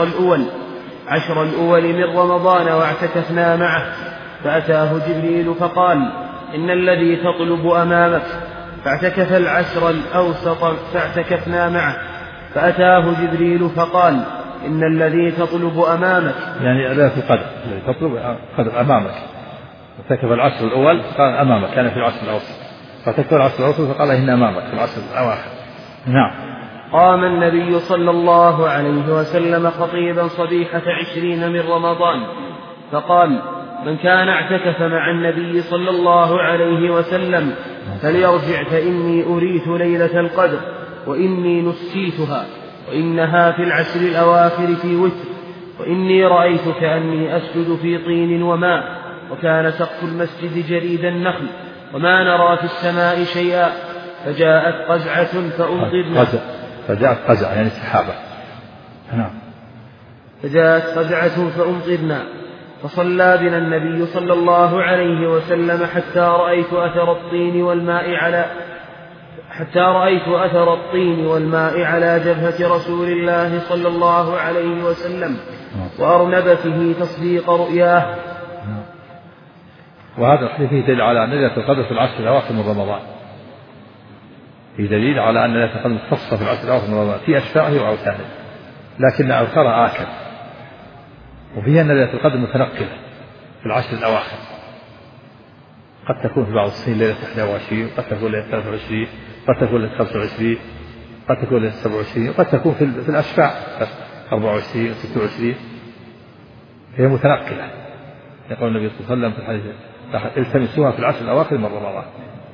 10 الأول من رمضان واعتكفنا معه، فأتاه جبريل فقال إن الذي تطلب أمامك، فاعتكف 10 الأوسط فاعتكفنا معه، فأتاه جبريل فقال إن الذي تطلب أمامك، يعني ليلة القدر الذي تطلب القدر أمامك، اعتكف 10 الأول قال أمامك، كان في 10 الأوسط، فاعتكف 10 الأوسط فقال إن أمامك في 10 الأواخر. نعم. قام النبي صلى الله عليه وسلم خطيبا صبيحة 20 من رمضان فقال من كان اعتكف مع النبي صلى الله عليه وسلم فليرجع فإني أريت ليلة القدر وإني نسيتها، وإنها في 10 الأواخر في وتر، وإني رأيت كأني أسجد في طين وماء، وكان سقف المسجد جريد النخل، وما نرى في السماء شيئا، فجاءت قزعة فأمطرنا. فجاءت قزعة يعني سحابة. نعم. فجاءت قزعة فأمطرنا، فصلى بنا النبي صلى الله عليه وسلم حتى رأيت أثر الطين والماء على جبهة رسول الله صلى الله عليه وسلم وأرنبته تصديق رؤياه. وهذا الحديث فيه دليل على أن ليلة القدر في 10 الأواخر من رمضان، في دليل على أن ليلة القدر مختصة في 10 الأواخر من رمضان في أشفاعه وأوثانه، لكن أوثارها آكل، وفيها أن ليلة القدر متنقلة في 10 الأواخر، قد تكون في بعض السنين ليلة 21، قد تكون ليلة 23، قد تكون ليلة 25، قد تكون ليلة 27، قد تكون في الأشفاع 24 و 26، هي متنقلة. يقول النبي صلى الله عليه وسلم في الحديث التمسوها في 10 الأواخر من رمضان.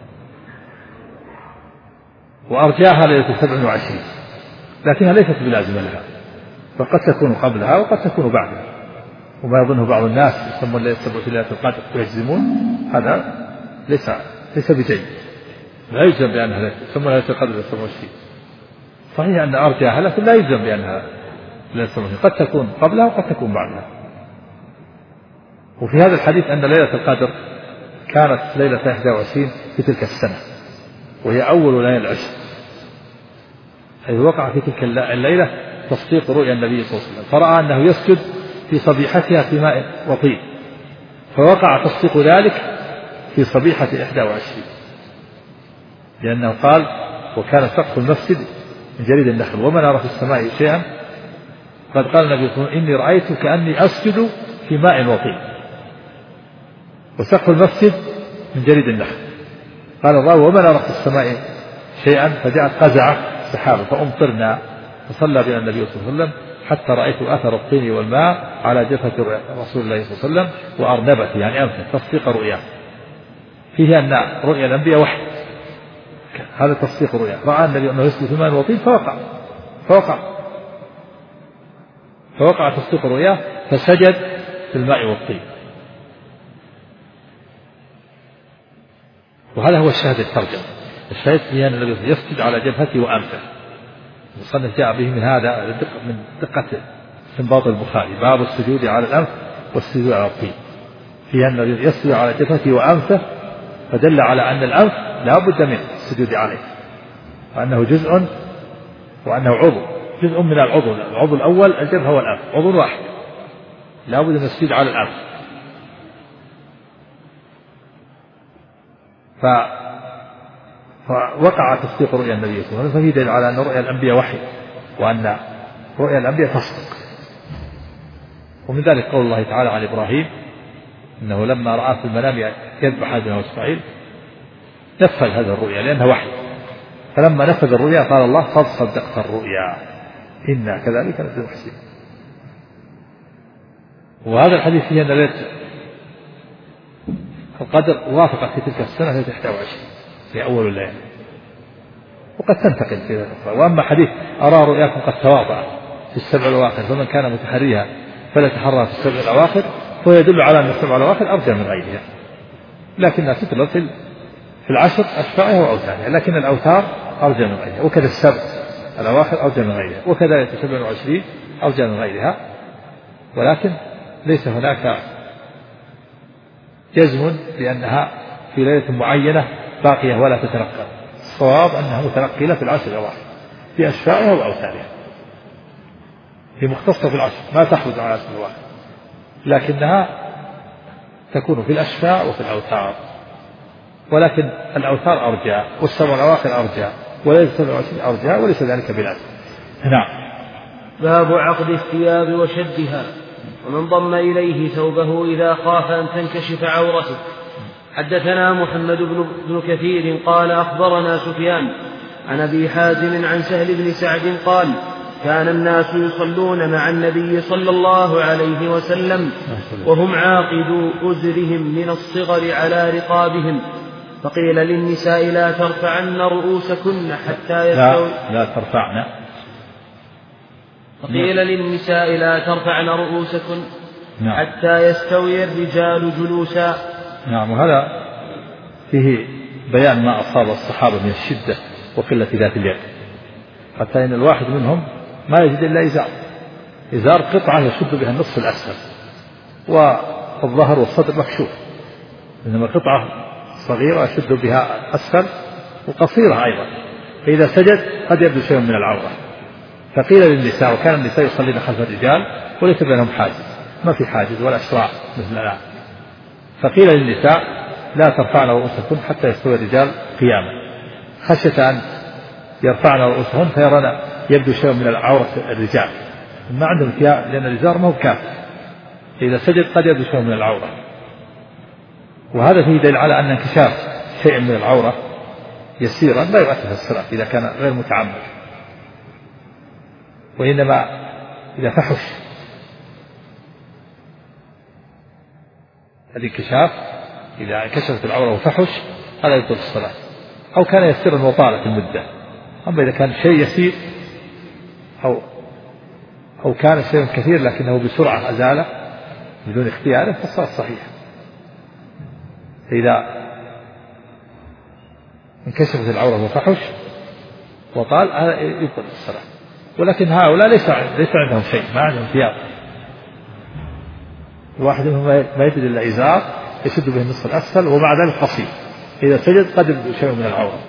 وأرجاها ليلة 27، لكنها ليست بلازمة لها، فقد تكون قبلها وقد تكون بعدها، وما يظنه بعض الناس يسمون ليلة 27 ليلة القدر ويجزمون، هذا ليس بجيد، لا يجزم بأنها ثم ليلة القدر ليلة 27. صحيح أن أرجاها لكن لا يجزم بأنها ليلة 27، قد تكون قبلها وقد تكون بعدها. وفي هذا الحديث أن ليلة القدر كانت ليلة 21 في تلك السنة، وهي أول ليلة العشر، حيث وقع في تلك الليلة تصديق رؤيا النبي صلى الله عليه وسلم، فرأى أنه يسجد في صبيحتها في ماء وطين، فوقع تصديق ذلك في صبيحة 21، لأنه قال: وكان سقف المسجد من جريد النخل وما نرى في السماء شيئا. قد قال النبي صلى الله عليه وسلم: إني رأيت كأني أسجد في ماء وطين، وسقف المسجد من جريد النخل. قال الراوي: وما نرى في السماء شيئا، فجاءت قزعة سحابة فأمطرنا، فصلى بنا النبي صلى الله عليه وسلم حتى رأيت أثر الطين والماء على جبهة رسول الله صلى الله عليه وسلم وأرنبته، يعني أنفه، تصديق رؤياه. فيه أن رؤيا الأنبياء وحي، هذا تصديق رؤيا. رأى النبي أنه يسجد في الماء والطين فوقع تصديق رؤياه، فسجد في الماء والطين. وهذا هو الشاهد الترجمة. الشاهد فيه أن النبي يسجد على جبهته وأنفه. المصنف جاء به من هذا من دقة استنباط البخاري: باب السجود على الأنف والسجود على الطين. فيه أن النبي يسجد على جبهته وأنفه، فدل على أن الأنف لا بد من السجود عليه، وأنه جزء وأنه جزء من العضو الأول الجبهة والأنف، عضو واحد، لا بد من السجود على الأنف. فوقع تصديق رؤيا النبي صلى الله عليه وسلم، ففي دليل على أن رؤيا الأنبياء وحي، وأن رؤيا الأنبياء تصدق. ومن ذلك قول الله تعالى عن إبراهيم: إنه لما رأى في المنام يذبح ابنه إسماعيل نفذ هذه الرؤيا لأنها وحي، فلما نفذ الرؤيا قال الله: قد صدقت الرؤيا إنا كذلك نجزي المحسنين. وهذا الحديث فيه أن ليلة القدر وافقت في تلك السنة ليلة 21 في أول الليل، وقد تنتقل في الأخرى. وأما حديث: أرى رؤياكم قد تواطأ في السبع الأواخر فمن كان متحريها فليتحرى في السبع الأواخر، فهو يدل على أن السبع الأواخر أرجى من غيرها، لكنها تطلق في العشر أشفاعها وأوتارها، لكن الأوتار أرجى من غيرها، وكذا السبع الأواخر أرجى من غيرها، وكذلك 27 أرجى من غيرها. ولكن ليس هناك جزم بأنها في ليلة معينة باقية ولا تتنقل. الصواب أنها متنقلة في العشر الأواخر في أشفاعها وأوتارها، هي مختصة في العشر، ما تحوز على العشر الأواخر، لكنها تكون في الأشفاع وفي الأوتار. ولكن الأوتار أرجى والسبع الأواخر أرجى وليس 27 أرجى، وليس ذلك بلازم. نعم. باب عقد الثياب وشدها ومن ضم إليه ثوبه إذا خاف أن تنكشف عورته. حدثنا محمد بن كثير قال أخبرنا سفيان عن أبي حازم عن سهل بن سعد قال: كان الناس يصلون مع النبي صلى الله عليه وسلم وهم عاقدو أزرهم من الصغر على رقابهم، فقيل للنساء: لا ترفعن رؤوسكن حتى يستوي لا ترفعن. فقيل للنساء: لا ترفعن رؤوسكن حتى يستوي الرجال جلوسا. نعم. وهذا فيه بيان ما أصاب الصحابة من الشدة وقلة ذات اليد، حتى إن الواحد منهم ما يجد إلا إزار قطعة يشد بها النصف الأسفل، والظهر والصدر مكشوف، إنما قطعة صغيرة يشد بها أسفل وقصيرة أيضا، فإذا سجد قد يبدو شيء من العورة. فقيل للنساء، وكان النساء يصلين خلف الرجال وليس بينهم حاجز، ما في حاجز ولا أشراع مثل الآن، فقيل للنساء: لا ترفعن رؤوسكن حتى يستوي الرجال قياما، خشية أن يرفعن رؤوسهن فيرون يبدو شيء من العورة الرجال، ما عندهم ثياب لأن الإزار ما هو كافي، إذا سجد قد يبدو شيء من العورة. وهذا فيه دليل على أن انكشاف شيء من العورة يسيرا لا يؤثر في الصلاة إذا كان غير متعمد، وإنما إذا فحش الانكشاف، إذا انكشفت العورة وفحش هذا يبطل الصلاة، أو كان يسيرا وطالت المدة. أما إذا كان شيء يسير أو كان شيء كثير لكنه بسرعة أزاله بدون اختياره فالصلاة صحيحة. فإذا انكشفت العورة وفحش وطال يبطل الصلاة. ولكن هؤلاء ليس عندهم شيء، ما عندهم ثياب، الواحد منهم ما يجد إلا إزار يشد به النصف الأسفل ومع ذلك قصير، إذا سجد قد يبدو شيء من العورة،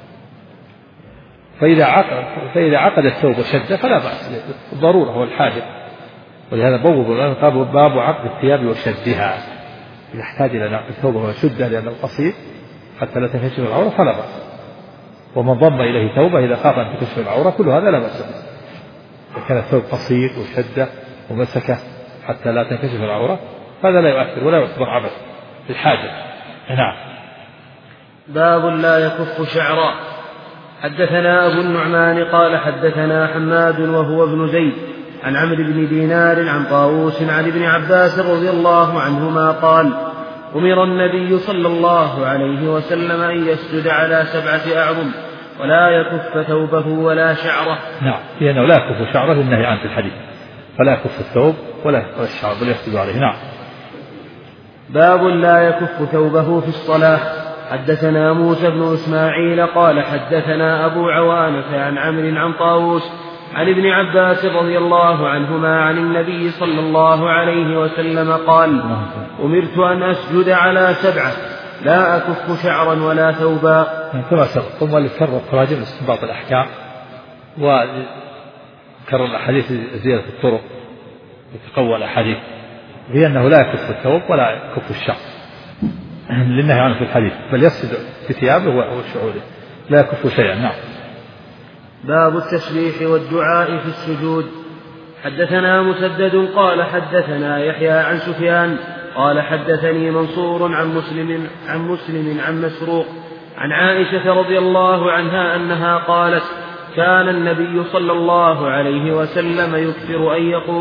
فإذا عقد الثوب وشد فلا بأس، الضرورة والحاجة. ولهذا بوّبوا باب عقد الثياب وشدها، إذا احتاج إلى نعقد الثوب وشده لأنه قصير حتى لا تنكشف العورة فلا بأس. ومن ضم إليه ثوبه إذا خاف أن تكشف العورة كل هذا لا بأس به. إذا كان الثوب قصير وشده ومسكه حتى لا تنكشف العورة هذا لا يؤثر ولا يعتبر عبث بالحاجة. نعم. باب لا يكف شعرا. حدثنا أبو النعمان قال حدثنا حماد وهو ابن زيد عن عمرو بن دينار عن طاووس عن ابن عباس رضي الله عنهما قال أمر النبي صلى الله عليه وسلم أن يسجد على 7 أعظم ولا يكف ثوبه ولا شعره. نعم، لأنه لا يكف شعره للنهي عنه في الحديث، فلا يكف الثوب ولا الشعر بل يسجد عليه. نعم. باب لا يكف ثوبه في الصلاة. حدثنا موسى بن إسماعيل قال حدثنا أبو عوانة عن عمرو عن طاووس عن ابن عباس رضي الله عنهما عن النبي صلى الله عليه وسلم قال أمرت أن أسجد على 7 لا أكف شعرا ولا ثوبا. كما سبق ثم لكرر تراجم استنباط الأحكام وكرر الأحاديث زيادة الطرق وتقوى الأحاديث هي أنه لا يكف الثوب ولا يكف الشعر للنهي عنه في الحديث، بل يسجد في ثيابه وشعوره لا يكف شيئا. نعم. باب التسبيح والدعاء في السجود. حدثنا مسدد قال حدثنا يحيى عن سفيان قال حدثني منصور عن مسلم عن مسروق عن عائشة رضي الله عنها أنها قالت كان النبي صلى الله عليه وسلم يكثر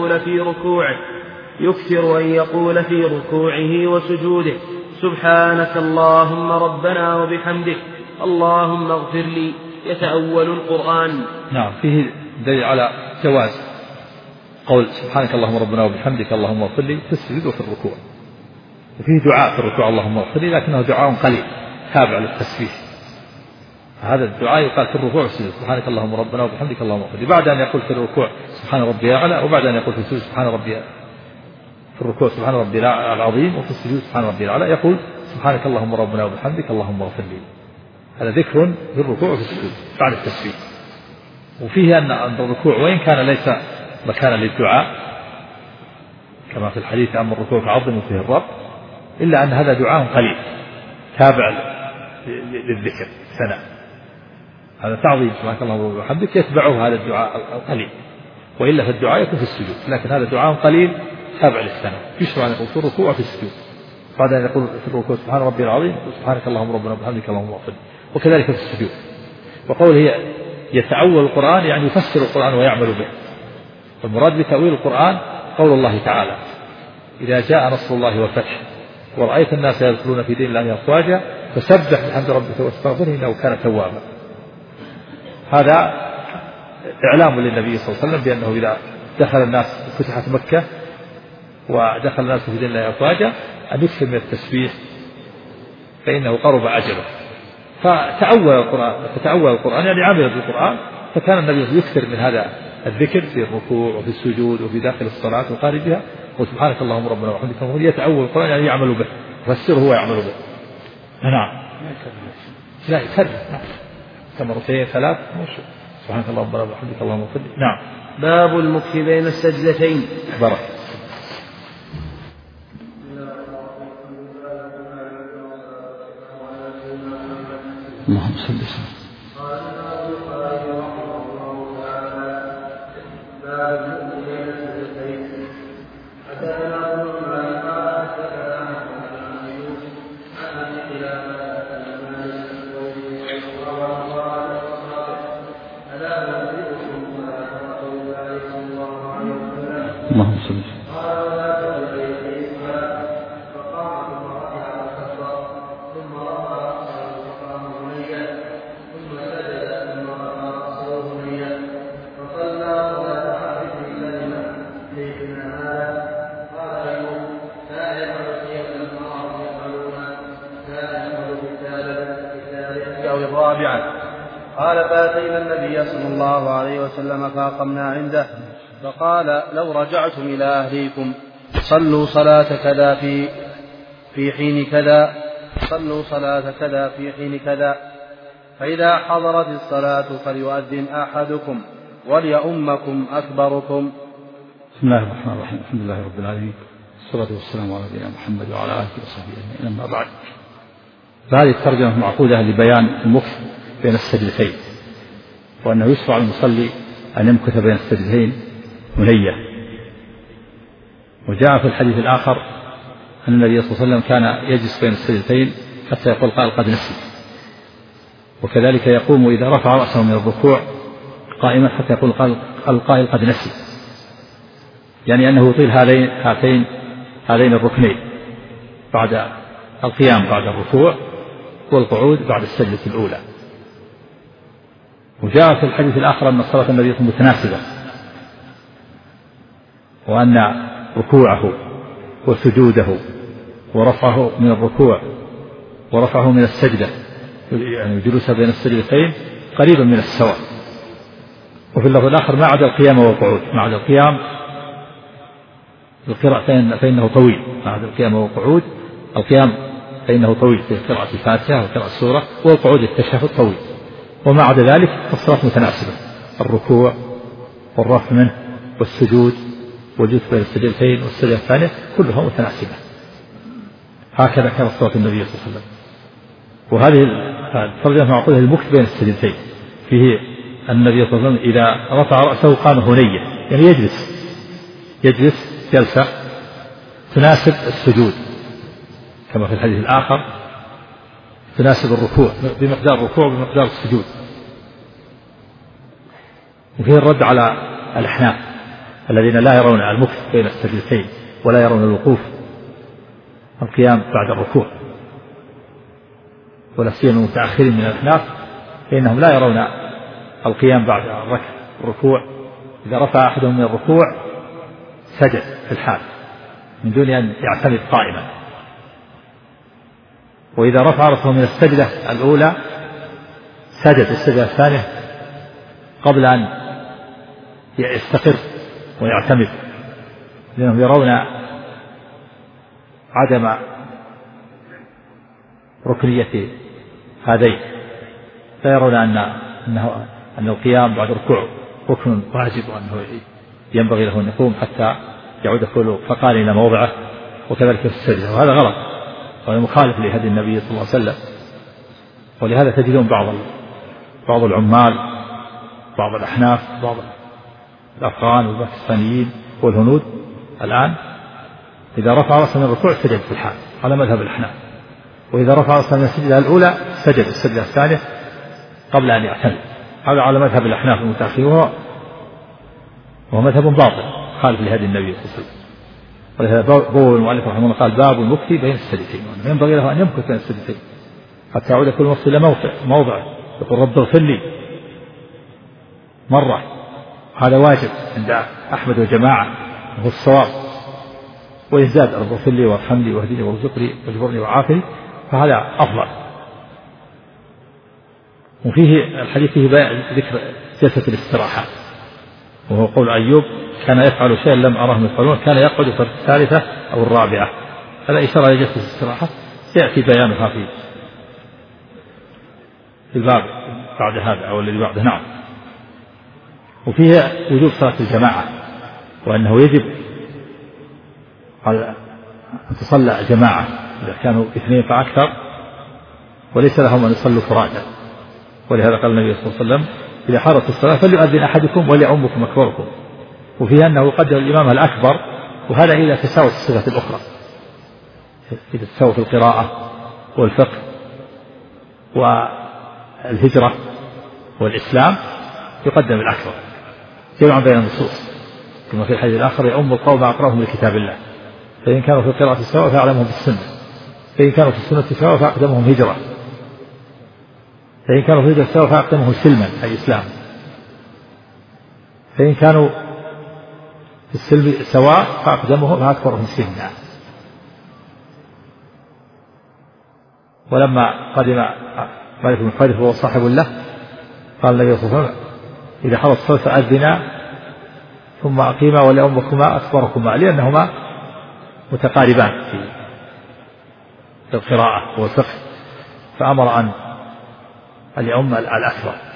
أن يقول في ركوعه وسجوده سبحانك اللهم ربنا وبحمدك اللهم اغفر لي، يتأول القرآن. نعم، فيه دليل على جواز قول سبحانك اللهم ربنا وبحمدك اللهم اغفر لي في السجود وفي الركوع، وفيه دعاء في الركوع اللهم اغفر لي لكنه دعاء قليل تابع للتسبيح. هذا الدعاء يقال في الركوع والسجود سبحانك اللهم ربنا وبحمدك اللهم اغفر لي، بعد أن يقول في الركوع سبحان ربي الأعلى، وبعد أن يقول في السجود سبحان ربي في الركوع سبحان ربي العظيم، وفي السجود سبحان ربي الأعلى يقول سبحانك اللهم ربنا وبحمدك اللهم اغفر لي. هذا ذكر في الركوع وفي السجود بعد التسبيح. وفيه أن الركوع وإن كان ليس مكانا للدعاء كما في الحديث أما الركوع فعظموا فيه الرب، إلا أن هذا دعاء قليل تابع للذكر ثناء، هذا تعظيم سبحانك اللهم وبحمدك يتبعه هذا الدعاء القليل، وإلا فالدعاء يكون في السجود، لكن هذا دعاء قليل تابع للثناء يشرع أن يقول في الركوع وفي السجود، بعد أن يقول في الركوع سبحان ربي العظيم سبحانك اللهم ربنا وبحمدك اللهم اغفر لي، وكذلك في السجود. وقوله يتأول القرآن يعني يفسر القرآن ويعمل به، والمراد بتأويل القرآن قول الله تعالى إذا جاء نصر الله والفتح ورأيت الناس يدخلون في دين الله أفواجا فسبح بحمد ربك واستغفره إنه كان توابا. هذا إعلام للنبي صلى الله عليه وسلم بأنه إذا دخل الناس فتحت مكة ودخل الناس في دين الله أفواجا أن يكثر من التسبيح فإنه قرب أجله. فتأول القرآن يعني عمل بالقرآن، فكان النبي يكثر من هذا الذكر في الركوع وفي السجود وفي داخل الصلاة وخارجها، وسبحانك اللهم ربنا وبحمدك يتأول القرآن يعني يعمل به، يفسره ويعمل به. نعم. لا يكرر مرتين 3 سبحانك اللهم ربنا وبحمدك اللهم اغفر لي. نعم. باب المكث بين السجدتين. بارك. اللهم صل وسلم. اللهم صل وسلم. قال فأتينا النبي صلى الله عليه وسلم فأقمنا عنده فقال لو رجعتم إلى أهليكم صلوا صلاة كذا في حين كذا، صلوا صلاة كذا في حين كذا، فإذا حضرت الصلاة فليؤذن أحدكم وليؤمكم أكبركم. بسم الله الرحمن الرحيم. الحمد لله رب العالمين، والصلاة والسلام على نبينا محمد وعلى آله وصحبه أجمعين، أما بعد. فهذه الترجمة معقودة لبيان المكث بين السجدتين، وأنه يشرع المصلي أن يمكث بين السجدتين منية. وجاء في الحديث الآخر أن النبي صلى الله عليه وسلم كان يجلس بين السجدتين حتى يقول قائل قد نسي، وكذلك يقوم إذا رفع رأسه من الركوع قائما حتى يقول القائل قد نسي، يعني أنه يطيل هذين الركنين بعد القيام بعد الركوع والقعود بعد السجدة الأولى. وجاء في الحديث الآخر أن صلاة النبي متناسبة، وأن ركوعه وسجوده ورفعه من الركوع ورفعه من السجدة يعني جلوسه بين السجدتين قريبا من السواء. وفي اللفظ الآخر ما عدا القيام والقعود، ما عدا القيام بالقراءة فإنه طويل، ما عدا القيام والقعود القيام فإنه طويل في قراءة الفاتحة وقراءة السورة، والقعود التشهد طويل، وما عدا ذلك الصلاة متناسبة، الركوع والرفع منه والسجود والجلوس بين السجدتين والسجدة الثانية كلها متناسبة. هكذا كانت صلاة النبي صلى الله عليه وسلم. وهذه الترجمة معقولة المكث بين السجدتين، فيه أن النبي صلى الله عليه وسلم إذا رفع رأسه قام هنية، يعني يجلس جلسة تناسب السجود، كما في الحديث الآخر تناسب الركوع بمقدار الركوع وبمقدار السجود. وفيه الرد على الأحناف الذين لا يرون المكث بين السجدتين ولا يرون الوقوف القيام بعد الركوع، ولا سيما المتأخرين من الأحناف فإنهم لا يرون القيام بعد الركوع. إذا رفع أحدهم من الركوع سجد في الحال من دون أن يعتمد قائما، وإذا رفع رأسه من السجدة الأولى سجد السجدة الثانية قبل أن يستقر ويعتمد، لأنهم يرون عدم ركنية هذين، لا يرون أن القيام بعد الركوع ركن واجب، وأنه ينبغي له أن يقوم حتى يعود كل فقال إلى موضعه، وكذلك في السجدة، وهذا غلط وهذا مخالف لهدي النبي صلى الله عليه وسلم. ولهذا تجدون بعض العمال، بعض الأحناف، بعض الأفغان والباكستانيين والهنود الآن إذا رفع رأسه من الركوع سجد في الحال على مذهب الأحناف، وإذا رفع رأسه من السجدة الأولى سجد السجدة الثانية قبل أن يعتمد، هذا على مذهب الأحناف المتأخرين، وهو مذهب باطل خالف لهدي النبي صلى الله عليه وسلم. ولهذا بوّب المؤلف رحمه الله قال باب المكث بين السجدتين، ينبغي له أن يمكث بين السجدتين حتى يعود كل وقت إلى موضعه، يقول رب اغفر لي مرة، هذا واجب عند أحمد وجماعة وهو الصواب، ويزداد رب اغفر لي وارحمني واهدني وارزقني واجبرني وعافني، فهذا أفضل. وفيه الحديث فيه ذكر جلسة الاستراحة، وهو قول أيوب كان يفعل شيئا لم أرهم يفعلون، كان يقعد في الثالثة أو الرابعة، هذا إشارة إلى جلسة الاستراحة سيأتي بيانها في الباب بعد هذا أو الذي بعده. نعم. وفيه وجوب صلاة الجماعة، وأنه يجب أن تصلى جماعة إذا كانوا اثنين فأكثر، وليس لهم أن يصلوا فرادى، ولهذا قال النبي صلى الله عليه وسلم إذا حضرت الصلاة فليؤذن أحدكم وليؤمكم أكبركم. وفيها أنه يقدم الإمام الأكبر، وهذا إذا تساوت الصفة الأخرى، إذا تساوت القراءة والفقه والهجرة والإسلام يقدم الأكبر جمعا بين النصوص، كما في الحديث الآخر يؤم القوم أقرأهم لكتاب الله، فإن كانوا في القراءة سواء فأعلمهم بالسنة، فإن كانوا في السنة سواء فأقدمهم هجرة، فإن كانوا في الهجرة سواء فأقدمهم سلما أي إسلام، فإن كانوا في السلم سواء فأقدمهم فأكبرهم سنا. ولما قدم مالك بن حويرث وهو صاحب له قال النبي صلى الله عليه وسلم إذا حضر الصلاة فأذنا ثم أقيما ولأمكما أكبركما، لأنهما متقاربان في القراءة والفقه، فأمر أن الأم الأكبر.